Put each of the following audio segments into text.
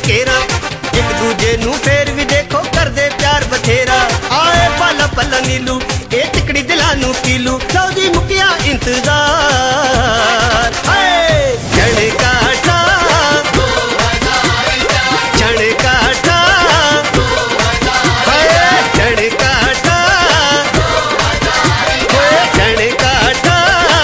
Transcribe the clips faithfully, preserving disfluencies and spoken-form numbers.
घेरा एक दूजे नू फेर भी देखो कर दे प्यार बथेरा आए पाला पला नीलू ए तिकड़ी दिला नू कीलू लो जी मुकिया इंतजार जड़ काटा जड़ काटा जड़ काटा जड़ काटा।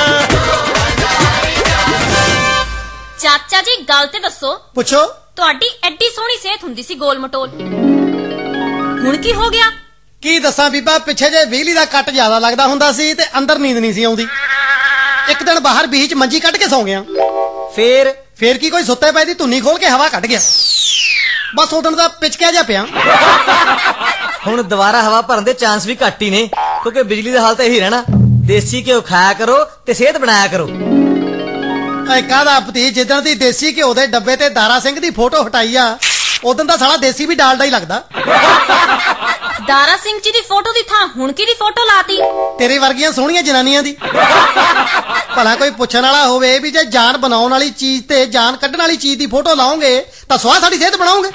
चाचा जी गल ते दसो। पुछो। ਤੁਹਾਡੀ ਐਡੀ ਸੋਹਣੀ ਸਿਹਤ ਹੁੰਦੀ ਸੀ ਗੋਲ ਮਟੋਲ, ਹੁਣ ਕੀ ਹੋ ਗਿਆ? ਕੀ ਦੱਸਾਂ ਬੀਬਾ, ਪਿੱਛੇ ਜੇ ਬਿਜਲੀ ਦਾ ਕੱਟ ਜ਼ਿਆਦਾ ਲੱਗਦਾ ਹੁੰਦਾ ਸੀ ਤੇ ਅੰਦਰ ਨੀਂਦ ਨਹੀਂ ਸੀ ਆਉਂਦੀ। ਇੱਕ ਦਿਨ ਬਾਹਰ ਬੀਚ ਮੰਜੀ ਕੱਢ ਕੇ ਸੌਂ ਗਿਆ। ਫੇਰ ਫੇਰ ਕੀ ਕੋਈ ਸੁੱਤੇ ਪਏ ਦੀ ਧੁੰਨੀ ਖੋਲ ਕੇ ਹਵਾ ਕੱਢ ਗਿਆ। ਬਸ ਉਦੋਂ ਦਾ ਪਿਚਕਿਆ ਜਾ ਪਿਆ। ਹੁਣ ਦੁਬਾਰਾ ਹਵਾ ਭਰਨ ਦੇ ਚਾਂਸ ਵੀ ਘੱਟ ਹੀ ਨੇ, ਕਿਉਂਕਿ ਬਿਜਲੀ ਦਾ ਹਾਲ ਤਾਂ ਇਹੀ ਰਹਿਣਾ। ਦੇਸੀ ਘਿਓ ਖਾਇਆ ਕਰੋ ਤੇ ਸਿਹਤ ਬਣਾਇਆ ਕਰੋ। ਕਾਹਦਾ ਭਤੀਜ, ਜਿੱਦਣ ਦੀ ਦੇਸੀ ਘਿਓ ਦੇ ਡੱਬੇ ਤੇ ਦਾਰਾ ਸਿੰਘ ਦੀ ਫੋਟੋ ਹਟਾਈ ਆ ਉਦੋਂ ਦਾ ਸਾਲਾ ਦੇਸੀ ਵੀ ਡਾਲਡਾ ਹੀ ਲੱਗਦਾ। ਦਾਰਾ ਸਿੰਘ ਜੀ ਦੀ ਫੋਟੋ ਦੀ ਥਾਂ ਹੁਣ ਕਿਹਦੀ ਫੋਟੋ ਲਾਤੀ? ਤੇਰੇ ਵਰਗੀਆਂ ਸੋਹਣੀਆਂ ਜਨਾਨੀਆਂ ਦੀ। ਭਲਾ ਕੋਈ ਪੁੱਛਣ ਵਾਲਾ ਹੋਵੇ ਵੀ ਜੇ ਜਾਨ ਬਣਾਉਣ ਵਾਲੀ ਚੀਜ਼ ਤੇ ਜਾਨ ਕੱਢਣ ਵਾਲੀ ਚੀਜ਼ ਦੀ ਫੋਟੋ ਲਾਓਗੇ ਤਾਂ ਸਵਾਹ ਸਾਡੀ ਸਿਹਤ ਬਣਾਓਗੇ।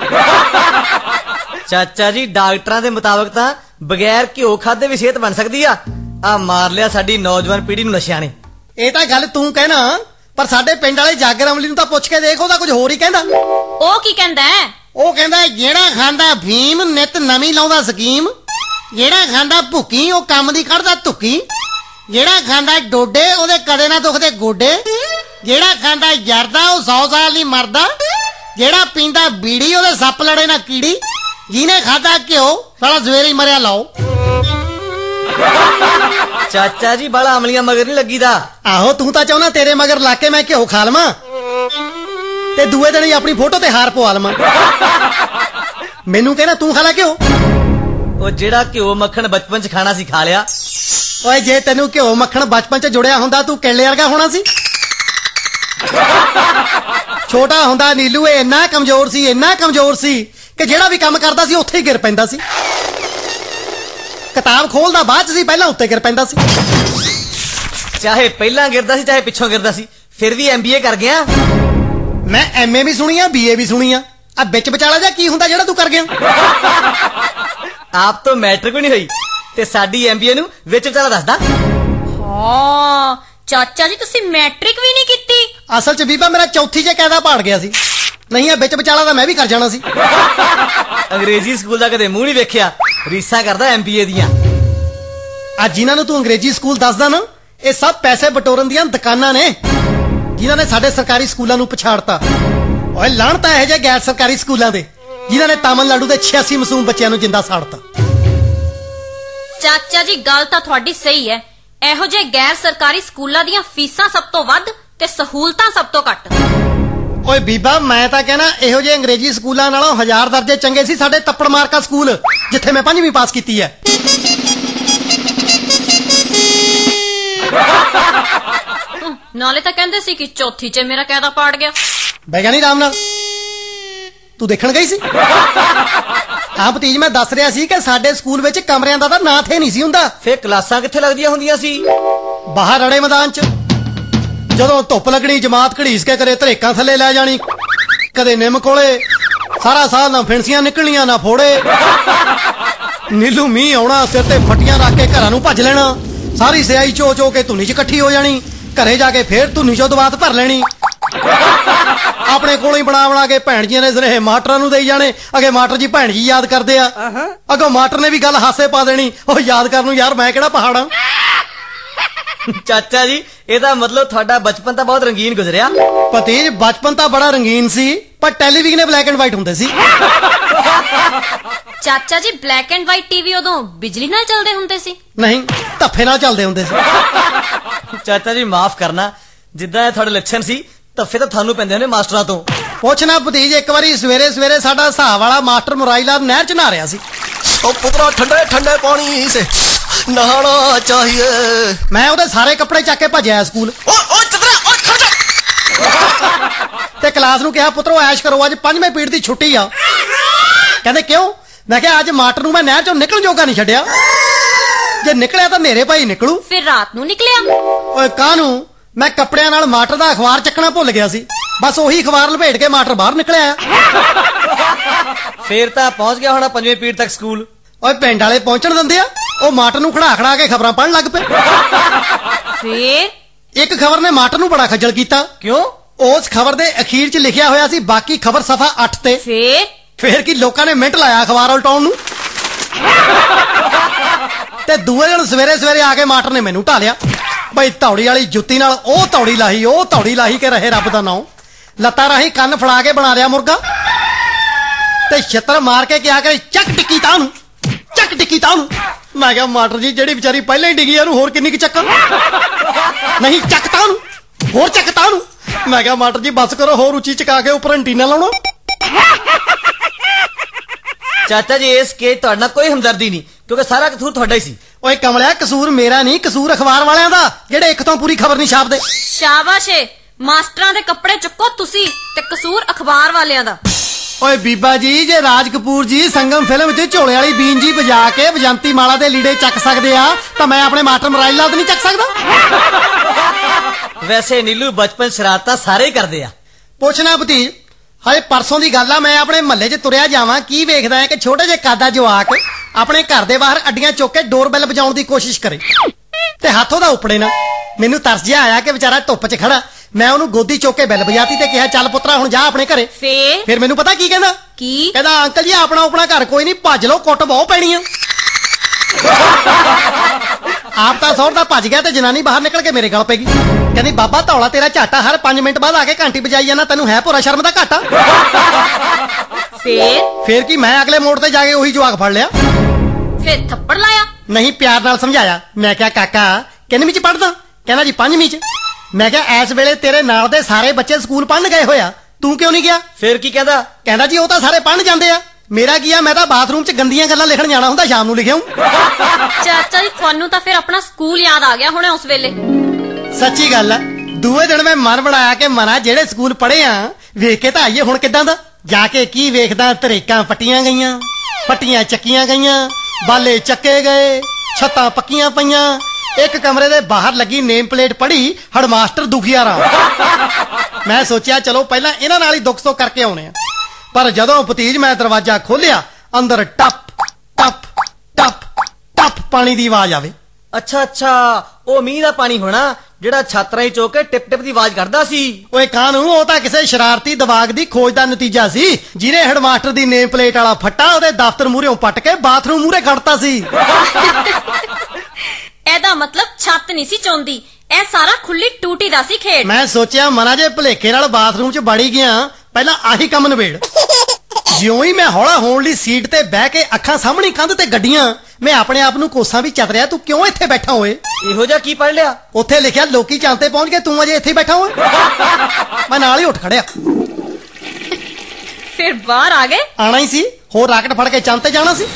ਚਾਚਾ ਜੀ ਡਾਕਟਰਾਂ ਦੇ ਮੁਤਾਬਕ ਤਾਂ ਬਗੈਰ ਘਿਓ ਖਾਦੇ ਵੀ ਸਿਹਤ ਬਣ ਸਕਦੀ ਆ। ਆ ਮਾਰ ਲਿਆ ਸਾਡੀ ਨੌਜਵਾਨ ਪੀੜ੍ਹੀ ਨੂੰ ਨਸ਼ਿਆਂ ਨੇ। ਇਹ ਤਾਂ ਗੱਲ ਤੂੰ ਕਹਿਣਾ, ਪਰ ਸਾਡੇ ਪਿੰਡ ਵਾਲੇ ਜਾਗਰ ਅਮਲੀ ਨੂੰ ਤਾਂ ਪੁੱਛ ਕੇ ਦੇਖ, ਉਹਦਾ ਕੁਝ ਹੋਰ ਹੀ ਕਹਿੰਦਾ। ਉਹ ਕੀ ਕਹਿੰਦਾ? ਉਹ ਕਹਿੰਦਾ ਜਿਹੜਾ ਖਾਂਦਾ ਭੀਮ ਨਿਤ ਨਵੀਂ ਲਾਉਂਦਾ ਸਕੀਮ, ਜਿਹੜਾ ਖਾਂਦਾ ਭੁੱਕੀ ਉਹ ਕੰਮ ਦੀ ਕੱਢਦਾ ਧੁੱਕੀ, ਜਿਹੜਾ ਖਾਂਦਾ ਡੋਡੇ ਉਹਦੇ ਕਦੇ ਨਾ ਦੁਖਦੇ ਗੋਡੇ, ਜਿਹੜਾ ਖਾਂਦਾ ਯਰਦਾ ਉਹ ਸੌ ਸਾਲ ਨਹੀਂ ਮਰਦਾ, ਜਿਹੜਾ ਪੀਂਦਾ ਬੀੜੀ ਉਹਦੇ ਸੱਪ ਲੜੇ ਨਾ ਕੀੜੀ, ਜਿਹਨੇ ਖਾਦਾ ਘਿਓ ਸਾਲਾ ਸਵੇਰੇ ਹੀ ਮਰਿਆ ਲਾਓ। ਚਾਚਾ ਜੀ ਬਾਲਾ ਅਮਲੀਆਂ ਮਗਰ ਨਹੀਂ ਲੱਗੀਦਾ। ਆਹੋ ਤੂੰ ਤਾਂ ਚਾਹੁੰਦਾ ਤੇਰੇ ਮਗਰ ਲਾ ਕੇ ਮੈਂ ਘਿਓ ਖਾ ਲਵਾਂ ਤੇ ਦੂਏ ਦਿਨ ਹੀ ਆਪਣੀ ਫੋਟੋ ਤੇ ਹਾਰ ਪਵਾ ਲਵਾਂ। ਮੈਨੂੰ ਕਹਿੰਦਾ ਤੂੰ ਖਾ ਲੈ ਘਿਓ। ਉਹ ਜਿਹੜਾ ਘਿਓ ਮੱਖਣ ਬਚਪਨ ਚ ਖਾਣਾ ਸੀ ਖਾ ਲਿਆ। ਓਏ ਜੇ ਤੈਨੂੰ ਘਿਓ ਮੱਖਣ ਬਚਪਨ ਚ ਜੁੜਿਆ ਹੁੰਦਾ ਤੂੰ ਕੇਲੇ ਵਰਗਾ ਹੋਣਾ ਸੀ। ਛੋਟਾ ਹੁੰਦਾ ਨੀਲੂ ਇਹ ਇੰਨਾ ਕਮਜ਼ੋਰ ਸੀ ਇੰਨਾ ਕਮਜ਼ੋਰ ਸੀ ਕਿ ਜਿਹੜਾ ਵੀ ਕੰਮ ਕਰਦਾ ਸੀ ਉੱਥੇ ਹੀ ਗਿਰ ਪੈਂਦਾ ਸੀ। ਕਿਤਾਬ ਖੋਲਦਾ ਬਾਅਦ ਚ ਸੀ, ਪਹਿਲਾਂ ਉੱਤੇ ਗਿਰ ਪੈਂਦਾ ਸੀ। ਚਾਹੇ ਪਹਿਲਾਂ ਗਿਰਦਾ ਸੀ ਚਾਹੇ ਪਿੱਛੋਂ ਗਿਰਦਾ ਸੀ, ਫਿਰ ਵੀ ਐਮ ਬੀ ਏ ਕਰ ਗਿਆ। ਮੈਂ ਐਮ ਏ ਵੀ ਸੁਣੀ ਆ, ਬੀ ਏ ਵੀ ਸੁਣੀ ਆ। ਆ ਵਿੱਚ ਵਿਚਾਲਾ ਜਿਹਾ ਕੀ ਹੁੰਦਾ ਜਿਹੜਾ ਤੂੰ ਕਰ ਗਿਆ? ਆਪ ਤੋਂ ਮੈਟ੍ਰਿਕ ਵੀ ਨਹੀਂ ਹੋਈ ਤੇ ਸਾਡੀ ਐਮ ਬੀ ਏ ਨੂੰ ਵਿੱਚ ਵਿਚਾਲਾ ਦੱਸਦਾ। ਹਾਂ ਚਾਚਾ ਜੀ ਤੁਸੀਂ ਮੈਟ੍ਰਿਕ ਵੀ ਨਹੀਂ ਕੀਤੀ? ਅਸਲ ਚ ਬੀਬਾ ਮੇਰਾ ਚੌਥੀ ਚ ਕਾਇਦਾ ਪਾੜ ਗਿਆ ਸੀ, ਨਹੀਂ ਆ ਵਿੱਚ ਵਿਚਾਲਾ ਤਾਂ ਮੈਂ ਵੀ ਕਰ ਜਾਣਾ ਸੀ। ਅੰਗਰੇਜ਼ੀ ਸਕੂਲ ਦਾ ਕਦੇ ਮੂੰਹ ਨਹੀਂ ਵੇਖਿਆ, ਰੀਸਾਂ ਕਰਦਾ ਐਮ ਬੀ ਏ ਦੀਆਂ। ਅੱਜ ਜਿਨ੍ਹਾਂ ਨੂੰ ਤੂੰ ਅੰਗਰੇਜ਼ੀ ਸਕੂਲ ਦੱਸਦਾ ਨਾ, ਇਹ ਸਭ ਪੈਸੇ ਬਟੋਰਨ ਦੀਆਂ ਦੁਕਾਨਾਂ ਨੇ ਜਿਨ੍ਹਾਂ ਨੇ ਸਾਡੇ ਸਰਕਾਰੀ ਸਕੂਲਾਂ ਨੂੰ ਪਛਾੜਤਾ। ਓਏ ਲਾਹਣਤ ਇਹੋ ਜਿਹੇ ਗੈਰ ਸਰਕਾਰੀ ਸਕੂਲਾਂ ਦੇ ਜਿਨ੍ਹਾਂ ਨੇ ਤਾਮਿਲਨਾਡੂ ਦੇ ਛਿਆਸੀ ਮਾਸੂਮ ਬੱਚਿਆਂ ਨੂੰ ਜਿੰਦਾ ਸਾੜਤਾ। ਚਾਚਾ ਜੀ ਗੱਲ ਤਾਂ ਤੁਹਾਡੀ ਸਹੀ ਹੈ, ਇਹੋ ਜਿਹੇ ਗੈਰ ਸਰਕਾਰੀ ਸਕੂਲਾਂ ਦੀਆਂ ਫੀਸਾਂ ਸਭ ਤੋਂ ਵੱਧ ਤੇ ਸਹੂਲਤਾਂ ਸਭ ਤੋਂ ਘੱਟ। ਓਏ ਬੀਬਾ ਮੈਂ ਤਾਂ ਕਹਿਣਾ ਇਹੋ ਜਿਹੇ ਅੰਗਰੇਜ਼ੀ ਸਕੂਲਾਂ ਨਾਲੋਂ ਹਜ਼ਾਰ ਦਰਜੇ ਚੰਗੇ ਸੀ ਸਾਡੇ ਤੱਪੜ ਮਾਰਕਾ ਸਕੂਲ ਜਿੱਥੇ ਮੈਂ ਪੰਜਵੀਂ ਪਾਸ ਕੀਤੀ ਹੈ। ਨਾਲੇ ਤਾਂ ਕਹਿੰਦੇ ਸੀ ਕਿ ਚੌਥੀ ਚ ਮੇਰਾ ਕਾਇਦਾ ਪਾੜ ਗਿਆ। ਬਹਿ ਗਿਆ ਨੀ ਆਰਾਮ ਨਾਲ, ਤੂੰ ਦੇਖਣ ਗਈ ਸੀ? ਹਾਂ ਭਤੀਜ ਮੈਂ ਦੱਸ ਰਿਹਾ ਸੀ ਕਿ ਸਾਡੇ ਸਕੂਲ ਵਿੱਚ ਕਮਰਿਆਂ ਦਾ ਤਾਂ ਨਾਂ ਥੇ ਨਹੀਂ ਸੀ ਹੁੰਦਾ। ਫੇਰ ਕਲਾਸਾਂ ਕਿੱਥੇ ਲੱਗਦੀਆਂ ਹੁੰਦੀਆਂ ਸੀ? ਬਾਹਰ ਅੜੇ ਮੈਦਾਨ ਚ। ਜਦੋਂ ਧੁੱਪ ਲੱਗਣੀ ਜਮਾਤ ਘੜੀਸ ਕੇ ਕਦੇ ਧਰੇਕਾਂ ਥੱਲੇ ਲੈ ਜਾਣੀ, ਕਦੇ ਨਿੰਮ ਕੋਲੇ। ਸਾਰਾ ਸਾਲ ਨਾ ਫਿਣਸੀਆਂ ਨਿਕਲਣੀਆਂ ਨਾ ਫੋੜੇ। ਨੀਲੂ ਮੀਂਹ ਆਉਣਾ, ਸਿਰ ਤੇ ਫੱਟੀਆਂ ਰੱਖ ਕੇ ਘਰਾਂ ਨੂੰ ਭੱਜ ਲੈਣਾ। ਸਾਰੀ ਸਿਆਹੀ ਚੋ ਚੋ ਕੇ ਧੁੰਨੀ ਚ ਇਕੱਠੀ ਹੋ ਜਾਣੀ। ਘਰੇ ਜਾ ਕੇ ਫੇਰ ਧੁੰਨੀ ਚੋਂ ਦਵਾਤ ਭਰ ਲੈਣੀ। ਆਪਣੇ ਕੋਲੋਂ ਹੀ ਬਣਾ ਬਣਾ ਕੇ ਭੈਣ ਜੀਆਂ ਨੇ ਸਨੇਹ ਮਾਸਟਰਾਂ ਨੂੰ ਦੇਈ ਜਾਣੇ। ਅਗੇ ਮਾਸਟਰ ਜੀ ਭੈਣ ਜੀ ਯਾਦ ਕਰਦੇ ਆ, ਅੱਗੋਂ ਮਾਸਟਰ ਨੇ ਵੀ ਗੱਲ ਹਾਸੇ ਪਾ ਦੇਣੀ। ਉਹ ਯਾਦ ਕਰਨ ਨੂੰ ਯਾਰ ਮੈਂ ਕਿਹੜਾ ਪਹਾੜਾਂ। ਚਾਚਾ ਜੀ ਇਹਦਾ ਮਤਲਬ ਤੁਹਾਡਾ ਬਚਪਨ ਤਾਂ ਬਹੁਤ ਰੰਗੀਨ ਗੁਜ਼ਰਿਆ। ਭਤੀਜ ਬਚਪਨ ਤਾਂ ਬੜਾ ਰੰਗੀਨ ਸੀ, ਪਰ ਟੈਲੀਵਿਜ਼ਨ ਬਲੈਕ ਐਂਡ ਵਾਈਟ ਹੁੰਦੇ ਸੀ। ਚਾਚਾ ਜੀ ਬਲੈਕ ਐਂਡ ਵਾਈਟ ਟੀਵੀ ਉਦੋਂ ਬਿਜਲੀ ਨਾਲ ਚੱਲਦੇ ਹੁੰਦੇ ਸੀ? ਨਹੀਂ ਧੱਫੇ ਨਾਲ ਚੱਲਦੇ ਹੁੰਦੇ ਸੀ। ਚਾਚਾ ਜੀ ਮਾਫ ਕਰਨਾ, ਜਿੱਦਾਂ ਤੁਹਾਡੇ ਲੱਛਣ ਸੀ ਧੱਫੇ ਤਾਂ ਤੁਹਾਨੂੰ ਪੈਂਦੇ ਨੇ ਮਾਸਟਰਾਂ ਤੋਂ। ਪੁੱਛਣਾ ਭਤੀਜ, ਇੱਕ ਵਾਰੀ ਸਵੇਰੇ ਸਵੇਰੇ ਸਾਡਾ ਹਿਸਾਬ ਵਾਲਾ ਮਾਸਟਰ ਮੁਰਾਈਲਾ ਨਹਿਰ ਚ ਨਹਾ ਰਿਹਾ ਸੀ। ਉਹ ਪੁੱਤਰਾ ਠੰਡੇ ਠੰਡੇ ਪਾਣੀ ਸੇ ਨਹਾਣਾ ਚਾਹੀਏ। ਮੈਂ ਉਹਦੇ ਸਾਰੇ ਕੱਪੜੇ ਚੱਕ ਕੇ ਭੱਜਿਆ ਸਕੂਲ। ਓਏ ਚਤਰਾ ਓਏ ਖੜ ਜਾ। ਤੇ ਕਲਾਸ ਨੂੰ ਕਿਹਾ ਪੁੱਤਰੋ ਐਸ਼ ਕਰੋ, ਅੱਜ ਪੰਜਵੇਂ ਪੀਰੀਅਡ ਦੀ ਛੁੱਟੀ ਆ। ਕਹਿੰਦੇ ਕਿਉਂ? ਮੈਂ ਕਿਹਾ ਅੱਜ ਮਾਸਟਰ ਨੂੰ ਮੈਂ ਨਹਿਰ ਚੋਂ ਨਿਕਲਣ ਜੋਗਾ ਨਹੀਂ ਛੱਡਿਆ, ਜੇ ਨਿਕਲਿਆ ਤਾਂ ਨੇਰੇ ਭਾਈ ਨਿਕਲੂ। ਫਿਰ ਰਾਤ ਨੂੰ ਨਿਕਲਿਆ? ਓਏ ਕਾਹਨੂੰ, ਮੈਂ ਕੱਪੜਿਆਂ ਨਾਲ ਮਾਸਟਰ ਦਾ ਅਖਬਾਰ ਚੱਕਣਾ ਭੁੱਲ ਗਿਆ ਸੀ। ਬਸ ਉਹੀ ਅਖਬਾਰ ਲਪੇਟ ਕੇ ਮਾਸਟਰ ਬਾਹਰ ਨਿਕਲਿਆ। ਫੇਰ ਤਾਂ ਪਹੁੰਚ ਗਿਆ ਹੋਣਾ ਪੰਜਵੇਂ ਪੀੜ ਤੱਕ ਸਕੂਲ। ਓਏ ਪਿੰਡ ਵਾਲੇ ਪਹੁੰਚਣ ਦਿੰਦੇ ਆ? ਉਹ ਮਾਟਰ ਨੂੰ ਖੜਾ ਖੜਾ ਕੇ ਖਬਰਾਂ ਪੜ੍ਹਨ ਲੱਗ ਪਏ। ਫੇਰ ਇੱਕ ਖਬਰ ਨੇ ਮਾਟਰ ਨੂੰ ਬੜਾ ਖੱਜਲ ਕੀਤਾ। ਕਿਉਂ? ਉਸ ਖਬਰ ਦੇ ਅਖੀਰ 'ਚ ਲਿਖਿਆ ਹੋਇਆ ਸੀ ਬਾਕੀ ਖਬਰ ਸਫਾ ਅੱਠ ਤੇ। ਫੇਰ ਫੇਰ ਕੀ ਲੋਕਾਂ ਨੇ ਮਿੰਟ ਲਾਇਆ ਅਖਬਾਰ ਉਲਟਾਉਣ ਨੂੰ। ਤੇ ਦੂਏ ਦਿਨ ਸਵੇਰੇ ਸਵੇਰੇ ਆ ਕੇ ਮਾਟਰ ਨੇ ਮੈਨੂੰ ਢਾਲਿਆ। ਬਈ ਧੌੜੀ ਵਾਲੀ ਜੁੱਤੀ ਨਾਲ ਉਹ ਧੌੜੀ ਲਾਹੀ ਉਹ ਧੌੜੀ ਲਾਹੀ ਕੇ ਰਹੇ ਰੱਬ ਦਾ ਨਾਂ। ਲੱਤਾਂ ਰਾਹੀਂ ਕੰਨ ਫੜਾ ਕੇ ਬਣਾ ਲਿਆ ਮੁਰਗਾ ਤੇ ਛਿੱਤਰ ਮਾਰ ਕੇ ਕਿਹਾ ਕਰੇ ਚੱਕ ਟਿੱਕੀ ਤਾਂ ਨੂੰ, ਚੱਕ ਟਿੱਕੀ ਤਾਂ ਨੂੰ। ਮੈਂ ਕਿਹਾ ਮਾਟਰ ਜੀ ਜਿਹੜੀ ਵਿਚਾਰੀ ਪਹਿਲਾਂ ਹੀ ਡਿੱਗੀ ਇਹਨੂੰ ਹੋਰ ਕਿੰਨੀ ਕੁ ਚੱਕਾਂ? ਨਹੀਂ ਚੱਕ ਤਾਂ ਨੂੰ, ਹੋਰ ਚੱਕ ਤਾਂ ਨੂੰ। ਮੈਂ ਕਿਹਾ ਮਾਟਰ ਜੀ ਬਸ ਕਰੋ, ਹੋਰ ਉੱਚੀ ਚਕਾ ਕੇ ਉੱਪਰ ਐਂਟੀਨਾ ਲਾਉਣਾ। ਚਾਚਾ ਜੀ ਇਸ ਕੇਸ ਤੁਹਾਡੇ ਨਾਲ ਕੋਈ ਹਮਦਰਦੀ ਨਹੀਂ, ਕਿਉਂਕਿ ਸਾਰਾ ਕਸੂਰ ਤੁਹਾਡਾ ਹੀ ਸੀ। ਓਏ ਕਮਲਿਆ, ਕਸੂਰ ਮੇਰਾ ਨਹੀਂ, ਕਸੂਰ ਅਖਬਾਰ ਵਾਲਿਆਂ ਦਾ ਜਿਹੜੇ ਇੱਕ ਤੋਂ ਪੂਰੀ ਖਬਰ ਨਹੀਂ ਛਾਪਦੇ। ਸ਼ਾਬਾਸ਼ ਏ, ਮਾਸਟਰਾਂ ਦੇ ਕੱਪੜੇ ਚੁੱਕੋ ਤੁਸੀਂ ਤੇ ਕਸੂਰ ਅਖਬਾਰ ਵਾਲਿਆਂ ਦਾ। ਓਏ ਬੀਬਾ ਜੀ, ਜੇ ਰਾਜ ਕਪੂਰ ਜੀ ਸੰਗਮ ਫਿਲਮ 'ਚ ਝੋਲੇ ਵਾਲੀ ਬੀਨ ਜੀ ਵਜਾ ਕੇ ਵਜੰਤੀ ਮਾਲਾ ਦੇ ਲੀੜੇ ਚੱਕ ਸਕਦੇ ਆ ਤਾਂ ਮੈਂ ਆਪਣੇ ਮਾਸਟਰ ਮਰਾਇਲ ਲਾਲ ਨਹੀਂ ਚੱਕ ਸਕਦਾ? ਵੈਸੇ ਨੀਲੂ ਬਚਪਨ ਸ਼ਰਾਰਤਾਂ ਸਾਰੇ ਹੀ ਕਰਦੇ ਆ। ਪੁੱਛਣਾ ਭਤੀਜ, ਹਾਏ ਪਰਸੋਂ ਦੀ ਗੱਲ ਆ, ਮੈਂ ਆਪਣੇ ਮਹੱਲੇ 'ਚ ਤੁਰਿਆ ਜਾਵਾਂ, ਕੀ ਵੇਖਦਾ ਹੈ ਕਿ ਛੋਟੇ ਜਿਹੇ ਕਾਦਾ ਜਵਾਕ ਆਪਣੇ ਘਰ ਦੇ ਬਾਹਰ ਅੱਡੀਆਂ ਚੁੱਕ ਕੇ ਡੋਰਬੈਲ ਵਜਾਉਣ ਦੀ ਕੋਸ਼ਿਸ਼ ਕਰੇ ਤੇ ਹੱਥ ਉਹਦਾ ਉੱਪੜੇ ਨਾ। ਮੈਨੂੰ ਤਰਸ ਜਿਹਾ ਆਇਆ ਕਿ ਵਿਚਾਰਾ ਧੁੱਪ 'ਚ ਖੜਾ। ਮੈਂ ਉਹਨੂੰ ਗੋਦੀ ਚੁੱਕ ਕੇ ਬੈਲ ਵਜਾਤੀ ਤੇ ਕਿਹਾ ਚੱਲ ਪੁੱਤਰਾ ਹੁਣ ਜਾ ਆਪਣੇ ਘਰੇ। ਫੇਰ ਫਿਰ ਮੈਨੂੰ ਪਤਾ ਕੀ ਕਹਿੰਦਾ? ਕੀ ਕਹਿੰਦਾ ਅੰਕਲ ਜੀ ਆਪਣਾ ਆਪਣਾ ਘਰ ਕੋਈ ਨਹੀਂ, ਭੱਜ ਲਓ, ਕੁੱਟ ਬਹੁਤ ਪੈਣੀ ਆ। ਆਪ ਤਾਂ ਸੌਰ ਦਾ ਭੱਜ ਗਿਆ ਤੇ ਜਨਾਨੀ ਬਾਹਰ ਨਿਕਲ ਕੇ ਮੇਰੇ ਗਲ ਪੈ ਗਈ। ਕਹਿੰਦੀ ਬਾਬਾ ਧੌਲਾ ਤੇਰਾ ਝਾਟਾ, ਹਰ ਪੰਜ ਮਿੰਟ ਬਾਅਦ ਆ ਕੇ ਘੰਟੀ ਵਜਾਈ ਜਾਂਦਾ, ਤੈਨੂੰ ਹੈ ਭੋਰਾ ਸ਼ਰਮ ਦਾ ਘਾਟਾ? ਫੇਰ ਫੇਰ ਕੀ, ਮੈਂ ਅਗਲੇ ਮੋੜ ਤੇ ਜਾ ਕੇ ਉਹੀ ਜਵਾਕ ਫੜ ਲਿਆ। ਫੇਰ ਥੱਪੜ ਲਾਇਆ? ਨਹੀਂ, ਪਿਆਰ ਨਾਲ ਸਮਝਾਇਆ। ਮੈਂ ਕਿਹਾ ਕਾਕਾ ਕਿੰਨਵੀਂ ਚ ਪੜਦਾ? ਕਹਿੰਦਾ ਜੀ ਪੰਜਵੀਂ ਚ। ਮੈਂ ਕਿਹਾ ਇਸ ਵੇਲੇ ਤੇਰੇ ਨਾਲ ਦੇ ਸਾਰੇ ਬੱਚੇ ਸਕੂਲ ਪੜ੍ਹਨ ਗਏ ਹੋਇਆ, ਤੂੰ ਕਿਉਂ ਨਹੀਂ ਗਿਆ? ਫੇਰ ਕੀ ਕਹਿੰਦਾ? ਕਹਿੰਦਾ ਜੀ ਉਹ ਤਾਂ ਸਾਰੇ ਪੜ੍ਹਨ ਜਾਂਦੇ ਆ, ਮੇਰਾ ਕੀ ਆ, ਮੈਂ ਤਾਂ ਬਾਥਰੂਮ 'ਚ ਗੰਦੀਆਂ ਗੱਲਾਂ ਲਿਖਣ ਜਾਣਾ ਹੁੰਦਾ, ਸ਼ਾਮ ਨੂੰ ਲਿਖਿਆ ਹੂੰ। ਚਾਚਾ ਜੀ ਤੁਹਾਨੂੰ ਤਾਂ ਫਿਰ ਆਪਣਾ ਸਕੂਲ ਯਾਦ ਆ ਗਿਆ ਹੋਣਾ ਉਸ ਵੇਲੇ। ਸੱਚੀ ਗੱਲ ਆ, ਦੂਏ ਦਿਨ ਮੈਂ ਮਨ ਬਣਾਇਆ ਕਿ ਮਨਾ ਜਿਹੜੇ ਸਕੂਲ ਪੜ੍ਹੇ ਆ ਵੇਖ ਕੇ ਤਾਂ ਆਈਏ ਹੁਣ ਕਿੱਦਾਂ ਦਾ। ਜਾ ਕੇ ਕੀ ਵੇਖਦਾ, ਧਰੇਕਾਂ ਪੱਟੀਆਂ ਗਈਆਂ, ਪੱਟੀਆਂ ਚੱਕੀਆਂ ਗਈਆਂ, ਬਾਲੇ ਚੱਕੇ ਗਏ, ਛੱਤਾਂ ਪੱਕੀਆਂ ਪਈਆਂ। ਇੱਕ ਕਮਰੇ ਦੇ ਬਾਹਰ ਲੱਗੀ ਨੇਮ ਪਲੇਟ ਪੜ੍ਹੀ ਹੈਡਮਾਸਟਰ ਦੁਖੀਆਰਾ। ਮੈਂ ਸੋਚਿਆ ਚਲੋ ਪਹਿਲਾਂ ਇਹਨਾਂ ਨਾਲ ਹੀ ਦੁੱਖ ਸੁੱਖ ਕਰਕੇ ਆਉਣੇ ਆ। ਪਰ ਜਦੋਂ ਭਤੀਜ ਮੈਂ ਦਰਵਾਜ਼ਾ ਖੋਲਿਆ, ਅੰਦਰ ਟੱਪ ਟੱਪ ਟੱਪ ਟੱਪ ਪਾਣੀ ਦੀ ਆਵਾਜ਼ ਆਵੇ। ਅੱਛਾ ਅੱਛਾ, ਉਹ ਮੀਂਹ ਦਾ ਪਾਣੀ ਹੋਣਾ ਜਿਹੜਾ ਛਾਤਰਾਂ ਹੀ ਚੋਕ ਕੇ ਟਿਪ ਟਿਪ ਦੀ ਆਵਾਜ਼ ਕਰਦਾ ਸੀ। ਓਏ ਕਾਨੂੰ, ਉਹ ਤਾਂ ਕਿਸੇ ਸ਼ਰਾਰਤੀ ਦਿਮਾਗ ਦੀ ਖੋਜ ਦਾ ਨਤੀਜਾ ਸੀ, ਜਿਹਨੇ ਹੈਡਮਾਸਟਰ ਦੀ ਨੇਮ ਪਲੇਟ ਵਾਲਾ ਫੱਟਾ ਉਹਦੇ ਦਫ਼ਤਰ ਮੂਹਰੇੋਂ ਪੱਟ ਕੇ ਬਾਥਰੂਮ ਮੂਹਰੇ ਖੜਤਾ ਸੀ। ਇਹਦਾ ਮਤਲਬ ਛੱਤ ਨਹੀਂ ਸੀ ਚੌਂਦੀ, ਇਹ ਸਾਰਾ ਖੁੱਲੀ ਟੂਟੀ ਦਾ ਸੀ ਖੇਡ। ਮੈਂ ਸੋਚਿਆ ਮਨਾ ਜੇ ਭਲੇਖੇ ਨਾਲ ਬਾਥਰੂਮ 'ਚ ਵੜੀ ਗਿਆ, ਪਹਿਲਾਂ ਆਹੀ ਕੰਮ ਨਵੇੜ। ਜਿਉਂ ਹੀ ਮੈਂ ਹੌਲਾ ਹੋਣ ਲਈ ਸੀਟ ਤੇ ਬਹਿ ਕੇ ਅੱਖਾਂ ਸਾਹਮਣੇ ਕੰਧ ਤੇ ਗੱਡੀਆਂ, ਮੈਂ ਆਪਣੇ ਆਪ ਨੂੰ ਕੋਸਾਂ ਵੀ ਚਤਰਿਆ, ਤੂੰ ਕਿਉਂ ਇੱਥੇ ਬੈਠਾ ਹੋਏ? ਇਹੋ ਜਿਹਾ ਕੀ ਪੜ ਲਿਆ? ਉੱਥੇ ਲਿਖਿਆ ਲੋਕੀ ਚੰਦ ਤੇ ਪਹੁੰਚ ਗਏ, ਤੂੰ ਅਜੇ ਇੱਥੇ ਬੈਠਾ ਹੋਏ। ਮੈਂ ਨਾਲ ਹੀ ਉੱਠ ਖੜਿਆ। ਫਿਰ ਬਾਹਰ ਆ ਗਏ? ਆਣਾ ਹੀ ਸੀ, ਹੋਰ ਰਾਕਟ ਫੜ ਕੇ ਚੰਦ ਤੇ ਜਾਣਾ ਸੀ।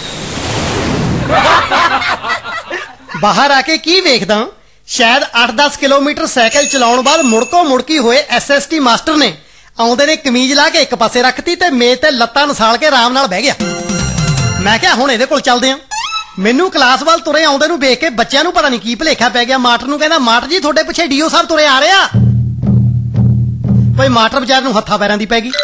ਬਾਹਰ ਆ ਕੇ ਕੀ ਵੇਖਦਾ, ਸ਼ਾਇਦ ਅੱਠ ਦਸ ਕਿਲੋਮੀਟਰ ਸਾਈਕਲ ਚਲਾਉਣ ਬਾਅਦ ਮੁੜਕੋ ਮੁੜਕੀ ਹੋਏ ਐਸਐਸਟੀ ਮਾਸਟਰ ਨੇ ਆਉਂਦੇ ਨੇ ਕਮੀਜ਼ ਲਾ ਕੇ ਇੱਕ ਪਾਸੇ ਰੱਖਤੀ ਤੇ ਮੇਜ਼ ਤੇ ਲੱਤਾਂ ਨਸਾਲ ਕੇ ਆਰਾਮ ਨਾਲ ਬਹਿ ਗਿਆ। ਮੈਂ ਕਿਹਾ ਹੁਣ ਇਹਦੇ ਕੋਲ ਚੱਲਦੇ ਆਂ। ਮੈਨੂੰ ਕਲਾਸ ਵੱਲ ਤੁਰੇ ਆਉਂਦੇ ਨੂੰ ਵੇਖ ਕੇ ਬੱਚਿਆਂ ਨੂੰ ਪਤਾ ਨਹੀਂ ਕੀ ਭੁਲੇਖਾ ਪੈ ਗਿਆ। ਮਾਸਟਰ ਨੂੰ ਕਹਿੰਦਾ, ਮਾਸਟਰ ਜੀ ਤੁਹਾਡੇ ਪਿੱਛੇ ਡੀਓ ਸਾਹਿਬ ਤੁਰੇ ਆ ਰਹੇ ਆ। ਕੋਈ ਮਾਸਟਰ ਵਿਚਾਰ ਨੂੰ ਹੱਥਾਂ ਪੈਰਾਂ ਦੀ ਪੈ ਗਈ।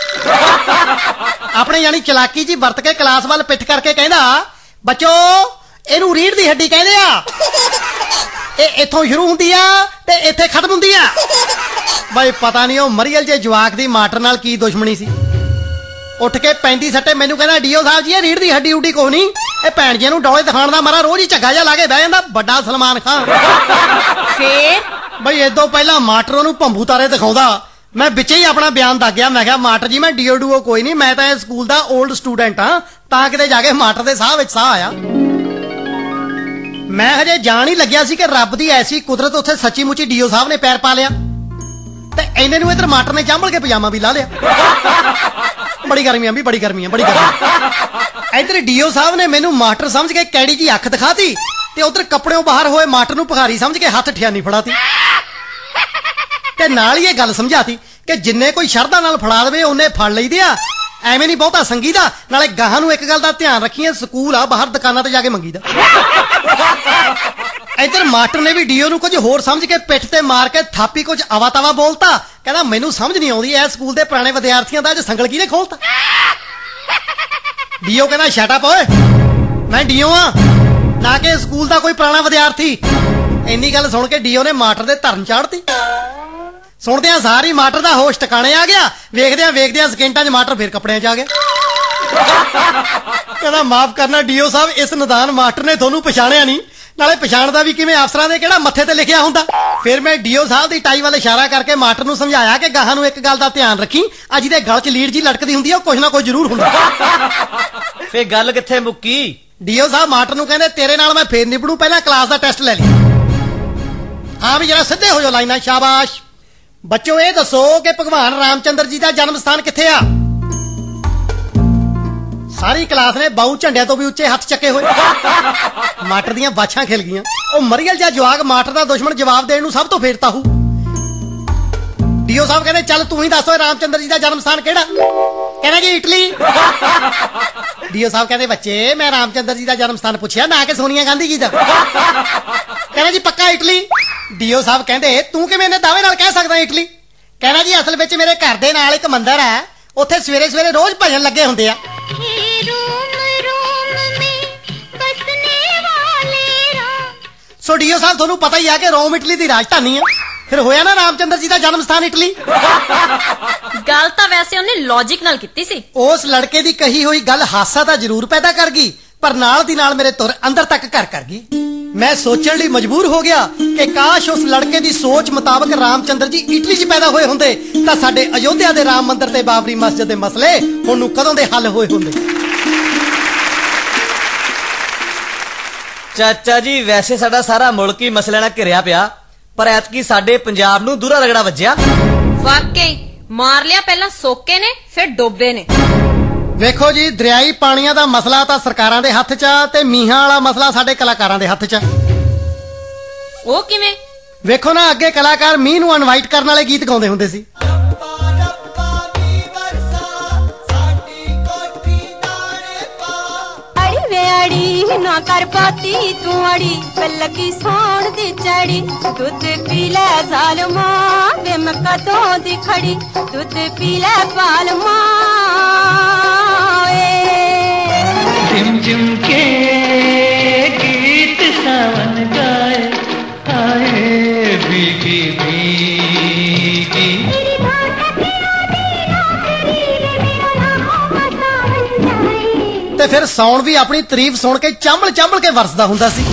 ਆਪਣੇ ਯਾਨੀ ਚਲਾਕੀ ਜੀ ਵਰਤ ਕੇ ਕਲਾਸ ਵੱਲ ਪਿੱਠ ਕਰਕੇ ਕਹਿੰਦਾ, ਬੱਚੋ ਇਹਨੂੰ ਰੀੜ੍ਹ ਦੀ ਹੱਡੀ ਕਹਿੰਦੇ ਆ, ਇਹ ਇੱਥੋਂ ਸ਼ੁਰੂ ਹੁੰਦੀ ਆ ਤੇ ਇੱਥੇ ਖਤਮ ਹੁੰਦੀ ਆ। ਬਈ ਪਤਾ ਨਹੀਂ ਉਹ ਮਰੀਅਲ ਜੇ ਜਵਾਕ ਦੀ ਮਾਸਟਰ ਨਾਲ ਕੀ ਦੁਸ਼ਮਣੀ ਸੀ। ਉੱਠ ਕੇ ਪੈਂਦੀ ਸੱਟੇ ਮੈਨੂੰ ਕਹਿੰਦਾ, ਡੀਓ ਸਾਹਿਬ ਜੀ ਇਹ ਰੀੜ੍ਹ ਦੀ ਹੱਡੀ ਉੱਡੀ ਕੋਈ ਨਹੀਂ, ਇਹ ਭੈਣ ਜੀ ਨੂੰ ਡੋਲੇ ਦਿਖਾਉਣ ਦਾ ਮਾਰਾ ਰੋਜ਼ ਹੀ ਝੱਗਾ ਜਿਹਾ ਲਾ ਕੇ ਬਹਿ ਜਾਂਦਾ, ਵੱਡਾ ਸਲਮਾਨ ਖਾਨ। ਫੇਰ ਬਈ ਇਦੋਂ ਪਹਿਲਾਂ ਮਾਸਟਰ ਉਹਨੂੰ ਭੰਬੂ ਤਾਰੇ ਦਿਖਾਉਂਦਾ, ਮੈਂ ਵਿੱਚੇ ਹੀ ਆਪਣਾ ਬਿਆਨ ਦੱਸ ਗਿਆ। ਮੈਂ ਕਿਹਾ ਮਾਸਟਰ ਜੀ ਮੈਂ ਡੀਓ ਡੂਓ ਕੋਈ ਨਹੀਂ, ਮੈਂ ਤਾਂ ਇਹ ਸਕੂਲ ਦਾ 올ਡ ਸਟੂਡੈਂਟ ਹਾਂ, ਤਾਂ ਕਿਤੇ ਜਾ ਕੇ ਮਾਸਟਰ ਦੇ ਸਾਹ ਵਿੱਚ ਸਾਹ ਆਇਆ। ਮੈਂ ਹਜੇ ਜਾਣ ਹੀ ਲੱਗਿਆ ਸੀ ਕਿ ਰੱਬ ਦੀ ਐਸੀ ਕੁਦਰਤ, ਉੱਥੇ ਸੱਚੀ ਮੁੱਚੀ ਡੀਓ ਸਾਹਿਬ ਨੇ ਪੈਰ ਪਾ ਲਿਆ ਤੇ ਇਹਨੇ ਨੂੰ ਇਧਰ ਮਾਸਟਰ ਨੇ ਚਾਂਬਲ ਕੇ ਪਜਾਮਾ ਵੀ ਲਾ ਲਿਆ। ਬੜੀ ਗਰਮੀ ਆ ਵੀ, ਬੜੀ ਗਰਮੀ ਆ, ਬੜੀ ਗਰਮੀ। ਇਧਰ ਡੀਓ ਸਾਹਿਬ ਨੇ ਮੈਨੂੰ ਮਾਸਟਰ ਸਮਝ ਕੇ ਕੈੜੀ ਜੀ ਅੱਖ ਦਿਖਾਤੀ ਤੇ ਉਧਰ ਕੱਪੜਿਓਂ ਬਾਹਰ ਹੋਏ ਮਾਸਟਰ ਨੂੰ ਭਿਖਾਰੀ ਸਮਝ ਕੇ ਹੱਥ ਠਿਆਨੀ ਫੜਾਤੀ ਤੇ ਨਾਲ ਹੀ ਇਹ ਗੱਲ ਸਮਝਾਤੀ ਕਿ ਜਿੰਨੇ ਕੋਈ ਸ਼ਰਧਾ ਨਾਲ ਫੜਾ ਦੇਵੇ ਉਹਨੇ ਫੜ ਲਈਦੇ ਆ, ਐਵੇਂ ਨਹੀਂ ਬਹੁਤਾ ਸੰਗੀਦਾ। ਨਾਲੇ ਗਾਹਾਂ ਨੂੰ ਇੱਕ ਗੱਲ ਦਾ ਧਿਆਨ ਰੱਖੀਏ, ਸਕੂਲ ਆ, ਬਾਹਰ ਦੁਕਾਨਾਂ ਤੇ ਜਾ ਕੇ ਮੰਗੀਦਾ। ਇੱਧਰ ਮਾਸਟਰ ਨੇ ਵੀ ਡੀਓ ਨੂੰ ਕੁਝ ਹੋਰ ਸਮਝ ਕੇ ਪਿੱਠ ਤੇ ਮਾਰ ਕੇ ਥਾਪੀ ਕੁਝ ਆਵਾ ਤਾਵਾ ਬੋਲਤਾ। ਕਹਿੰਦਾ ਮੈਨੂੰ ਸਮਝ ਨਹੀਂ ਆਉਂਦੀ, ਇਹ ਸਕੂਲ ਦੇ ਪੁਰਾਣੇ ਵਿਦਿਆਰਥੀਆਂ ਦਾ ਅੱਜ ਸੰਗਲ ਕਿਹਨੇ ਖੋਲਤਾ। ਡੀਓ ਕਹਿੰਦਾ ਸ਼ਟ ਅਪ ਓਏ, ਮੈਂ ਡੀਓ ਆ ਨਾ ਕਿ ਸਕੂਲ ਦਾ ਕੋਈ ਪੁਰਾਣਾ ਵਿਦਿਆਰਥੀ। ਇੰਨੀ ਗੱਲ ਸੁਣ ਕੇ ਡੀਓ ਨੇ ਮਾਸਟਰ ਦੇ ਧਰਨ ਚਾੜਤੀ। ਸੁਣਦਿਆਂ ਸਾਰੀ ਮਾਸਟਰ ਦਾ ਹੋਸ਼ ਟਿਕਾਣੇ ਆ ਗਿਆ। ਵੇਖਦਿਆਂ ਵੇਖਦਿਆਂ ਸਕਿੰਟਾਂ 'ਚ ਮਾਸਟਰ ਫਿਰ ਕੱਪੜਿਆਂ 'ਚ ਆ ਗਿਆ। ਕਹਿੰਦਾ ਮਾਫ ਕਰਨਾ ਡੀਓ ਸਾਹਿਬ, ਇਸ ਨਿਦਾਨ ਮਾਸਟਰ ਨੇ ਤੁਹਾਨੂੰ ਪਛਾਣਿਆ ਨਹੀਂ, ਨਾਲੇ ਪਛਾਣਦਾ ਵੀ ਕਿਵੇਂ, ਅਫਸਰਾਂ ਦੇ ਕਿਹੜਾ ਮੱਥੇ ਤੇ ਲਿਖਿਆ ਹੁੰਦਾ। ਫਿਰ ਮੈਂ ਡੀਓ ਸਾਹਿਬ ਦੀ ਟਾਈ ਵੱਲ ਇਸ਼ਾਰਾ ਕਰਕੇ ਮਾਸਟਰ ਨੂੰ ਸਮਝਾਇਆ ਕਿ ਗਾਹਾਂ ਨੂੰ ਇੱਕ ਗੱਲ ਦਾ ਧਿਆਨ ਰੱਖੀ, ਆ ਜਿਹਦੇ ਗਲ 'ਚ ਲੀਡ ਜੀ ਲਟਕਦੀ ਹੁੰਦੀ ਆ ਉਹ ਕੁਛ ਨਾ ਕੁਛ ਜ਼ਰੂਰ ਹੁੰਦਾ। ਫੇਰ ਗੱਲ ਕਿੱਥੇ ਮੁੱਕੀ? ਡੀਓ ਸਾਹਿਬ ਮਾਸਟਰ ਨੂੰ ਕਹਿੰਦੇ ਤੇਰੇ ਨਾਲ ਮੈਂ ਫੇਰ ਨਿਬੜੂ, ਪਹਿਲਾਂ ਕਲਾਸ ਦਾ ਟੈਸਟ ਲੈ ਲਈ। ਹਾਂ ਵੀ ਜਰਾ ਸਿੱਧੇ ਹੋ ਜਾਓ ਲਾਈਨਾਂ, ਸ਼ਾਬਾਸ਼। ਬੱਚੋ ਇਹ ਦੱਸੋ ਕਿ ਭਗਵਾਨ ਰਾਮਚੰਦਰ ਜੀ ਦਾ ਜਨਮ ਸਥਾਨ ਕਿੱਥੇ ਆ? ਸਾਰੀ ਕਲਾਸ ਨੇ ਬਾਊ ਝੰਡਿਆਂ ਤੋਂ ਵੀ ਉੱਚੇ ਹੱਥ ਚੱਕੇ ਹੋਏ। ਮਾਸਟਰ ਦੀਆਂ ਬਾਛਾਂ ਖਿਲ ਗਈਆਂ। ਉਹ ਮਰੀਅਲ ਜਿਹਾ ਜਵਾਕ ਮਾਸਟਰ ਦਾ ਦੁਸ਼ਮਣ ਜਵਾਬ ਦੇਣ ਨੂੰ ਸਭ ਤੋਂ ਫੇਰਤਾ ਹੂ। ਡੀਓ ਸਾਹਿਬ ਕਹਿੰਦੇ ਚੱਲ ਤੂੰ ਹੀ ਦੱਸ ਓਏ ਰਾਮਚੰਦਰ ਜੀ ਦਾ ਜਨਮ ਸਥਾਨ ਕਿਹੜਾ? ਕਹਿੰਦਾ ਜੀ ਇਟਲੀ। ਡੀਓ ਸਾਹਿਬ ਕਹਿੰਦੇ ਬੱਚੇ ਮੈਂ ਰਾਮਚੰਦਰ ਜੀ ਦਾ ਜਨਮ ਸਥਾਨ ਪੁੱਛਿਆ, ਨਾ ਕਿ ਸੋਨੀਆ ਗਾਂਧੀ ਜੀ ਦਾ। ਕਹਿੰਦਾ ਜੀ ਪੱਕਾ ਇਟਲੀ। ਡੀਓ ਸਾਹਿਬ ਕਹਿੰਦੇ ਤੂੰ ਕਿਵੇਂ ਇਹਨੇ ਦਾਅਵੇ ਨਾਲ ਕਹਿ ਸਕਦਾ ਇਟਲੀ? ਕਹਿੰਦਾ ਜੀ ਅਸਲ ਵਿੱਚ ਮੇਰੇ ਘਰ ਦੇ ਨਾਲ ਇੱਕ ਮੰਦਿਰ ਹੈ, ਉੱਥੇ ਸਵੇਰੇ ਸਵੇਰੇ ਰੋਜ਼ ਭਜਨ ਲੱਗੇ ਹੁੰਦੇ ਆ। ਸੋ ਡੀਓ ਸਾਹਿਬ ਤੁਹਾਨੂੰ ਪਤਾ ਹੀ ਆ ਕਿ ਰੋਮ ਇਟਲੀ ਦੀ ਰਾਜਧਾਨੀ ਆ, ਫਿਰ ਹੋਇਆ ਨਾ ਰਾਮਚੰਦਰ ਜੀ ਦਾ ਜਨਮ ਸਥਾਨ ਇਟਲੀ। ਗੱਲ ਤਾਂ ਵੈਸੇ ਉਹਨੇ ਲੌਜੀਕ ਨਾਲ ਕੀਤੀ ਸੀ। ਉਸ ਲੜਕੇ ਦੀ ਕਹੀ ਹੋਈ ਗੱਲ ਹਾਸਾ ਤਾਂ ਜ਼ਰੂਰ ਪੈਦਾ ਕਰ ਗਈ, ਪਰ ਨਾਲ ਦੀ ਨਾਲ ਮੇਰੇ ਤੁਰ ਅੰਦਰ ਤੱਕ ਘਰ ਕਰ ਗਈ। ਮੈਂ ਸੋਚਣ ਲਈ ਮਜਬੂਰ ਹੋ ਗਿਆ ਕਿ ਕਾਸ਼ ਉਸ ਲੜਕੇ ਦੀ ਸੋਚ ਮੁਤਾਬਕ ਰਾਮਚੰਦਰ ਜੀ ਇਟਲੀ 'ਚ ਪੈਦਾ ਹੋਏ ਹੁੰਦੇ ਤਾਂ ਸਾਡੇ ਅਯੋਧਿਆ ਦੇ ਰਾਮ ਮੰਦਿਰ ਤੇ ਬਾਬਰੀ ਮਸਜਿਦ ਦੇ ਮਸਲੇ ਹੁਣ ਨੂੰ ਕਦੋਂ ਦੇ ਹੱਲ ਹੋਏ ਹੁੰਦੇ। ਚਾਚਾ ਜੀ ਵੈਸੇ ਸਾਡਾ ਸਾਰਾ ਮੁਲਕ ਹੀ ਮਸਲਿਆਂ ਨਾਲ ਘਿਰਿਆ ਪਿਆ, ਪਰ ਐਤਕੀ ਸਾਡੇ ਪੰਜਾਬ ਨੂੰ ਦੂਰਾ ਰਗੜਾ ਵੱਜਿਆ। ਵਾਕਈ ਮਾਰ ਲਿਆ, ਪਹਿਲਾਂ ਸੋਕੇ ਨੇ ਫਿਰ ਡੋਬੇ ਨੇ। ਵੇਖੋ ਜੀ, ਦਰਿਆਈ ਪਾਣੀਆਂ ਦਾ ਮਸਲਾ ਤਾਂ ਸਰਕਾਰਾਂ ਦੇ ਹੱਥ 'ਚ ਆ ਤੇ ਮੀਂਹਾਂ ਵਾਲਾ ਮਸਲਾ ਸਾਡੇ ਕਲਾਕਾਰਾਂ ਦੇ ਹੱਥ 'ਚ ਆ। ਉਹ ਕਿਵੇਂ? ਵੇਖੋ ਨਾ, ਅੱਗੇ ਕਲਾਕਾਰ ਮੀਂਹ ਨੂੰ ਇਨਵਾਈਟ ਕਰਨ ਵਾਲੇ ਗੀਤ ਗਾਉਂਦੇ ਹੁੰਦੇ ਸੀ। ਅੜੀ ਨਾ ਕਰ ਪਾਤੀ ਤੂੰ ਅੜੀ ਲੱਗੀ ਸੌਣ ਦੀ ਚੜੀ, ਦੁੱਧ ਪੀ ਲੈ ਜ਼ਾਲਮਾ ਵੇ ਮੈਂ ਕਦੋਂ ਦੀ ਖੜੀ, ਦੁੱਧ ਪੀ ਲੈ ਪਾਲਮਾ। झिम झिम के गीत सावन गाए आए भीगी भीगी। ਤੇ ਫਿਰ ਸੌਣ ਵੀ ਆਪਣੀ ਤਾਰੀਫ ਸੁਣ ਕੇ ਚਾਂਬਲ ਚਾਂਬਲ ਕੇ ਵਰਸਦਾ ਹੁੰਦਾ ਸੀ।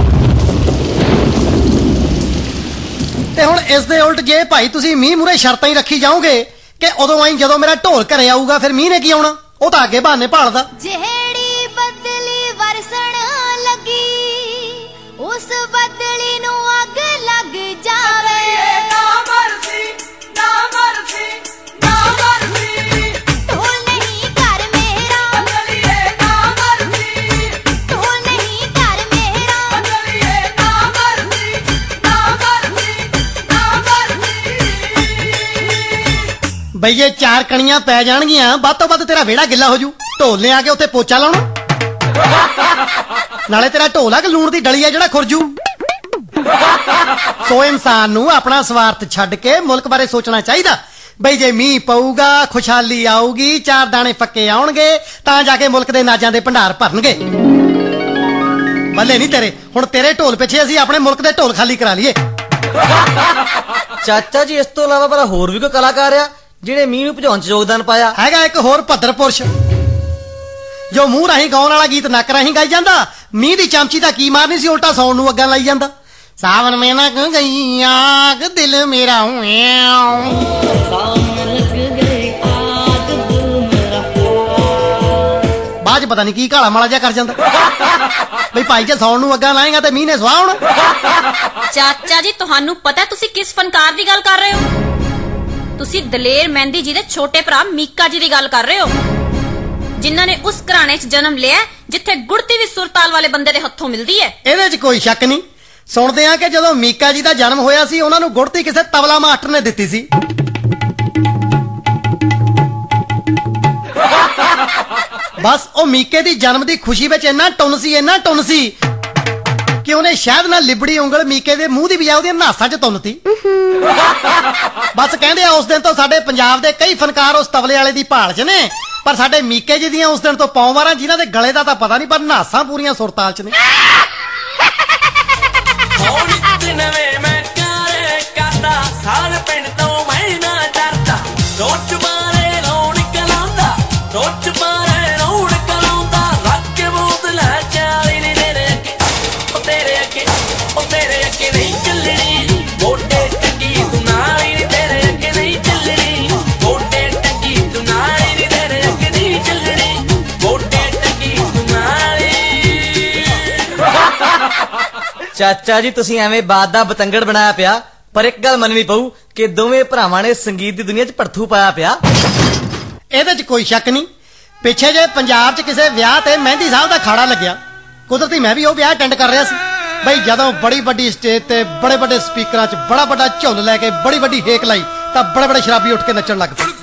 ਤੇ ਹੁਣ ਇਸ ਦੇ ਉਲਟ ਜੇ ਭਾਈ ਤੁਸੀਂ ਮੀਂਹ ਮੂਰੇ ਸ਼ਰਤਾਂ ਹੀ ਰੱਖੀ ਜਾਓਗੇ ਕਿ ਉਦੋਂ ਆਈ ਜਦੋਂ ਮੇਰਾ ਢੋਲ ਘਰੇ ਆਊਗਾ, ਫਿਰ ਮੀਂਹ ਨੇ ਕੀ ਆਉਣਾ? ਉਹ ਤਾਂ ਅੱਗੇ ਬਹਾਨੇ ਭਾਲਦਾ। ਜਿਹੜੀ ਬਦਲੀ ਵਰਸਣ ਲੱਗੀ ਉਸ ਬਦਲੀ ਨੂੰ ਅੱਗ ਲੱਗ ਜਾਵੇ। ਨਾ ਮਰਸੀ ਨਾ ਮਰਸੀ ਨਾ ਮਰਸੀ ਢੋਲ ਨਹੀਂ ਘਰ ਮੇਰਾ ਬਦਲੀਏ, ਨਾ ਮਰਸੀ ਢੋਲ ਨਹੀਂ ਘਰ ਮੇਰਾ ਬਦਲੀਏ, ਨਾ ਮਰਸੀ ਨਾ ਮਰਸੀ ਨਾ ਮਰਸੀ। ਬਈ ਇਹ ਚਾਰ ਕਣੀਆਂ ਪੈ ਜਾਣਗੀਆਂ, ਵੱਧ ਤੋਂ ਵੱਧ ਤੇਰਾ ਵਿਹੜਾ ਗਿੱਲਾ ਹੋ ਜੂ। ਢੋਲ ਨੇ ਆ ਕੇ ਉੱਥੇ ਪੋਚਾ ਲਾਉਣਾ, ਨਾਲੇ ਤੇਰਾ ਢੋਲ ਆ ਕਿ ਲੂਣ ਦੀ ਡਲੀ ਆ ਜਿਹੜਾ ਖੁਰਜੂ। ਸੋ ਇਨਸਾਨ ਨੂੰ ਆਪਣਾ ਸਵਾਰਥ ਛੱਡ ਕੇ ਮੁਲਕ ਬਾਰੇ ਸੋਚਣਾ ਚਾਹੀਦਾ। ਬਈ ਜੇ ਮੀਂਹ ਪਊਗਾ, ਖੁਸ਼ਹਾਲੀ ਆਊਗੀ, ਚਾਰ ਦਾਣੇ ਪੱਕੇ ਆਉਣਗੇ ਤਾਂ ਜਾ ਕੇ ਮੁਲਕ ਦੇ ਨਾਜਾਂ ਦੇ ਭੰਡਾਰ ਭਰਨਗੇ। ਬੱਲੇ ਨਹੀਂ ਤੇਰੇ, ਹੁਣ ਤੇਰੇ ਢੋਲ ਪਿੱਛੇ ਅਸੀਂ ਆਪਣੇ ਮੁਲਕ ਦੇ ਢੋਲ ਖਾਲੀ ਕਰਾ ਲਈਏ। ਚਾਚਾ ਜੀ ਇਸ ਤੋਂ ਇਲਾਵਾ ਭਲਾ ਹੋਰ ਵੀ ਕੋਈ ਕਲਾਕਾਰ ਆ ਜਿਹੜੇ ਮੀਂਹ ਨੂੰ ਭਜਾਉਣ 'ਚ ਯੋਗਦਾਨ ਪਾਇਆ? ਹੈਗਾ ਇੱਕ ਹੋਰ ਭੱਦਰ ਪੁਰਸ਼ ਜੋ ਮੂੰਹ ਰਾਹੀਂ ਗਾਉਣ ਵਾਲਾ ਗੀਤ ਨੱਕ ਰਾਹੀਂ ਗਾਈ ਜਾਂਦਾ। ਮੀਂਹ ਦੀ ਚਮਚੀ ਦਾ ਕੀ ਮਾਰਨੀ ਸੀ, ਉਲਟਾ ਸੌਣ ਨੂੰ ਅੱਗਾਂ ਲਾਈ ਜਾਂਦਾ। ਸਾਵਨ ਮੇ ਨਕ ਗਈ ਆਗ ਦਿਲ ਮੇਰਾ ਬਾਅਦ 'ਚ ਪਤਾ ਨਹੀਂ ਕੀ ਘਾਲਾ ਮਾਲਾ ਜਿਹਾ ਕਰ ਜਾਂਦਾ। ਬਈ ਭਾਈ ਜੇ ਸੌਣ ਨੂੰ ਅੱਗਾਂ ਲਾਏਗਾ ਤੇ ਮੀਂਹ ਨੇ ਸਵਾਹ ਹੋਣਾ। ਚਾਚਾ ਜੀ ਤੁਹਾਨੂੰ ਪਤਾ ਤੁਸੀਂ ਕਿਸ ਫਨਕਾਰ ਦੀ ਗੱਲ ਕਰ ਰਹੇ ਹੋ? ਤੁਸੀਂ ਦਲੇਰ ਮਹਿੰਦੀ ਜੀ ਦੇ ਛੋਟੇ ਭਰਾ ਮੀਕਾ ਜੀ ਦੀ ਗੱਲ ਕਰ ਰਹੇ ਹੋ, ਜਿਨ੍ਹਾਂ ਨੇ ਉਸ ਘਰਾਣੇ 'ਚ ਜਨਮ ਲਿਆ ਜਿੱਥੇ ਗੁੜਤੀ ਵੀ ਸੁਰਤਾਲ ਵਾਲੇ ਬੰਦੇ ਦੇ ਹੱਥੋਂ ਮਿਲਦੀ ਹੈ। ਇਹਦੇ 'ਚ ਕੋਈ ਸ਼ੱਕ ਨਹੀਂ। ਸੁਣਦੇ ਆ ਕਿ ਜਦੋਂ ਮੀਕਾ ਜੀ ਦਾ ਜਨਮ ਹੋਇਆ ਸੀ ਉਹਨਾਂ ਨੂੰ ਗੁੜਤੀ ਕਿਸੇ ਤਬਲਾ ਮਾਸਟਰ ਨੇ ਦਿੱਤੀ ਸੀ। ਬਸ ਉਹ ਮੀਕੇ ਦੀ ਜਨਮ ਦੀ ਖੁਸ਼ੀ ਵਿੱਚ ਇੰਨਾ ਟੁੰਨ ਸੀ ਇੰਨਾ ਟੁੰਨ ਸੀ ਕਿ ਉਹਨੇ ਸ਼ਾਇਦ ਨਾਲ ਲਿਬੜੀ ਉਂਗਲ ਮੀਕੇ ਦੇ ਮੂੰਹ ਦੀ ਬਜਾਏ ਉਹਦੀਆਂ ਨਾਸਾਂ 'ਚ ਤੁੰਨਤੀ। ਬਸ ਕਹਿੰਦੇ ਆ ਉਸ ਦਿਨ ਤੋਂ ਸਾਡੇ ਪੰਜਾਬ ਦੇ ਕਈ ਫਨਕਾਰ ਉਸ ਤਬਲੇ ਵਾਲੇ ਦੀ ਭਾਲ 'ਚ ਨੇ, ਪਰ ਸਾਡੇ ਮੀਕੇ ਜੀ ਦੀਆਂ ਉਸ ਦਿਨ ਤੋਂ ਪੌਂਵਾਰਾਂ ਜਿਨ੍ਹਾਂ ਦੇ ਗਲੇ ਦਾ ਤਾਂ ਪਤਾ ਨਹੀਂ, ਪਰ ਨਾਸਾਂ ਪੂਰੀਆਂ ਸੁਰਤਾਲ 'ਚ ਨੇ। ਨਵੇਂ ਮੈਂ ਕਾਰੇ ਕਰਦਾ ਸਾਲ ਪਿੰਡ ਤੋਂ ਮੈਂ ਨਾ ਡਰਦਾ, ਰੋਚ ਮਾਰੇ ਰੌਣਕ ਲਾਉਂਦਾ, ਰੋਚ ਮਾਰੇ ਰੌਣਕ ਲਾਉਂਦਾ, ਰੱਖ ਕੇ ਬੋਤਲਾਂ ਚਾਲੀ ਨੀ ਤੇਰੇ ਅੱਗੇ, ਉਹ ਤੇਰੇ ਅੱਗੇ, ਉਹ ਤੇਰੇ ਅੱਗੇ ਨਹੀਂ ਚੱਲਣੀ, ਗੋਡੇ ਟੰਗੀ ਤੂੰ ਨਾਲੀ ਨੀ ਤੇਰੇ ਅੱਗੇ ਨਹੀਂ ਚੱਲਣੀ, ਗੋਡੇ ਟੰਗੀ ਤੂੰ ਨਾਲੀ ਨੀ ਤੇਰੇ ਅੱਗੇ ਨਹੀਂ ਚੱਲਣੀ, ਗੋਡੇ ਟੰਗੀ ਤੂੰ ਨਾਲੀ। ਚਾਚਾ ਜੀ ਤੁਸੀਂ ਐਵੇਂ ਬਾਤ ਦਾ ਬਤੰਗੜ ਬਣਾਇਆ ਪਿਆ, ਪਰ ਇੱਕ ਗੱਲ ਮੰਨਣੀ ਪਊ ਕਿ ਦੋਵੇਂ ਭਰਾਵਾਂ ਨੇ ਸੰਗੀਤ ਦੀ ਦੁਨੀਆ 'ਚ ਭੜਥੂ ਪਾਇਆ ਪਿਆ। ਇਹਦੇ 'ਚ ਕੋਈ ਸ਼ੱਕ ਨਹੀਂ। ਪਿੱਛੇ ਜੇ ਪੰਜਾਬ 'ਚ ਕਿਸੇ ਵਿਆਹ ਤੇ ਮਹਿੰਦੀ ਸਾਹਿਬ ਦਾ ਖਾੜਾ ਲੱਗਿਆ, ਕੁਦਰਤੀ ਮੈਂ ਵੀ ਉਹ ਵਿਆਹ ਅਟੈਂਡ ਕਰ ਰਿਹਾ ਸੀ। ਬਈ ਜਦੋਂ ਬੜੀ ਵੱਡੀ ਸਟੇਜ ਤੇ ਬੜੇ ਵੱਡੇ ਸਪੀਕਰਾਂ 'ਚ ਬੜਾ ਵੱਡਾ ਝੁੱਲ ਲੈ ਕੇ ਬੜੀ ਵੱਡੀ ਹੇਕ ਲਾਈ ਤਾਂ ਬੜੇ ਬੜੇ ਸ਼ਰਾਬੀ ਉੱਠ ਕੇ ਨੱਚਣ ਲੱਗ ਪਏ।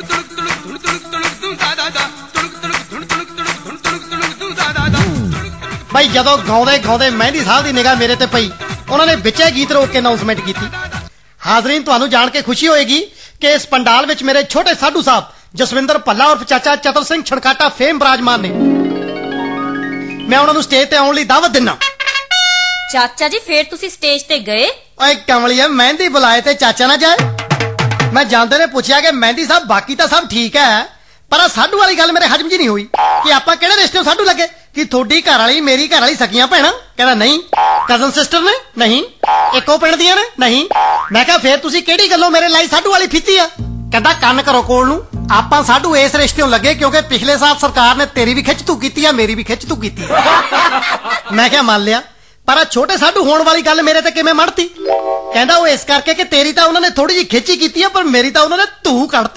ਬਈ ਜਦੋਂ ਗਾਉਂਦੇ ਗਾਉਂਦੇ ਮਹਿੰਦੀ ਸਾਹਿਬ ਦੀ ਨਿਗਾਹ ਮੇਰੇ ਤੇ ਪਈ, ਉਹਨਾਂ ਨੇ ਵਿੱਚੇ ਗੀਤ ਰੋਕ ਕੇ ਅਨਾਉਂਸਮੈਂਟ ਕੀਤੀ। ਹਾਜ਼ਰੀਨ, ਤੁਹਾਨੂੰ ਜਾਣ ਕੇ ਖੁਸ਼ੀ ਹੋਏਗੀ ਕਿ ਇਸ ਪੰਡਾਲ ਵਿੱਚ ਮੇਰੇ ਛੋਟੇ ਸਾਧੂ ਸਾਹਿਬ ਜਸਵਿੰਦਰ ਭੱਲਾ ਉਰਫ ਚਾਚਾ ਚਤਰ ਸਿੰਘ ਛਣਕਾਟਾ ਫੇਮ ਬਰਾਜਮਾਨ ਨੇ। ਮੈਂ ਉਹਨਾਂ ਨੂੰ ਸਟੇਜ ਤੇ ਆਉਣ ਲਈ ਦਾਵਤ ਦਿੰਨਾ। ਚਾਚਾ ਜੀ ਫੇਰ ਤੁਸੀਂ ਸਟੇਜ ਤੇ ਗਏ? ਓਏ ਕਮਲੀਆ, ਮਹਿੰਦੀ ਬੁਲਾਏ ਤੇ ਚਾਚਾ ਨਾ ਜਾਏ। ਮੈਂ ਜਾਂਦੇ ਨੇ ਪੁੱਛਿਆ ਕਿ ਮਹਿੰਦੀ ਸਾਹਿਬ ਬਾਕੀ ਤਾਂ ਸਭ ਠੀਕ ਹੈ, ਪਰ ਆ ਸਾਧੂ ਵਾਲੀ ਗੱਲ ਮੇਰੇ ਹਜਮ 'ਚ ਨਹੀਂ ਹੋਈ ਕਿ ਆਪਾਂ ਕਿਹੜੇ ਰਿਸ਼ਤੇ ਸਾਧੂ ਲੱਗੇ, ਕਿ ਤੁਹਾਡੀ ਘਰ ਵਾਲੀ ਮੇਰੀ ਘਰ ਵਾਲੀ ਸਕੀਆਂ ਭੈਣਾਂ? ਕਹਿੰਦਾ ਨਹੀਂ। ਕਜ਼ਨ ਸਿਸਟਰ ਨੇ? ਨਹੀਂ। ਇੱਕੋ ਪਿੰਡ ਦੀਆਂ ਨੇ? ਨਹੀਂ। ਮੈਂ ਕਿਹਾ ਫੇਰ ਤੁਸੀਂ ਕਿਹੜੀ ਗੱਲੋਂ ਮੇਰੇ ਲਈ ਸਾਧੂ ਵਾਲੀ ਫੀਤੀ ਆ? ਕਹਿੰਦਾ ਕੰਨ ਕਰੋ ਕੋਲ ਨੂੰ, ਆਪਾਂ ਸਾਧੂ ਇਸ ਰਿਸ਼ਤੇੋਂ ਲੱਗੇ ਕਿਉਂਕਿ ਪਿਛਲੇ ਸਾਲ ਸਰਕਾਰ ਨੇ ਤੇਰੀ ਵੀ ਖਿੱਚ ਤੂੰ ਕੀਤੀ ਆ, ਮੇਰੀ ਵੀ ਖਿੱਚ ਤੂੰ ਕੀਤੀ। ਮੈਂ ਕਿਹਾ ਮੰਨ ਲਿਆ, ਪਰ ਆ ਛੋਟੇ ਸਾਧੂ ਹੋਣ ਵਾਲੀ ਗੱਲ ਮੇਰੇ ਤੇ ਕਿਵੇਂ ਮੜਤੀ? ਕਹਿੰਦਾ ਉਹ ਇਸ ਕਰਕੇ ਕਿ ਤੇਰੀ ਤਾਂ ਉਹਨਾਂ ਨੇ ਥੋੜੀ ਜਿਹੀ ਖਿੱਚੀ ਕੀਤੀ ਆ, ਪਰ ਮੇਰੀ ਤਾਂ ਉਹਨਾਂ ਨੇ ਧੂ ਕੱਢਤੀ।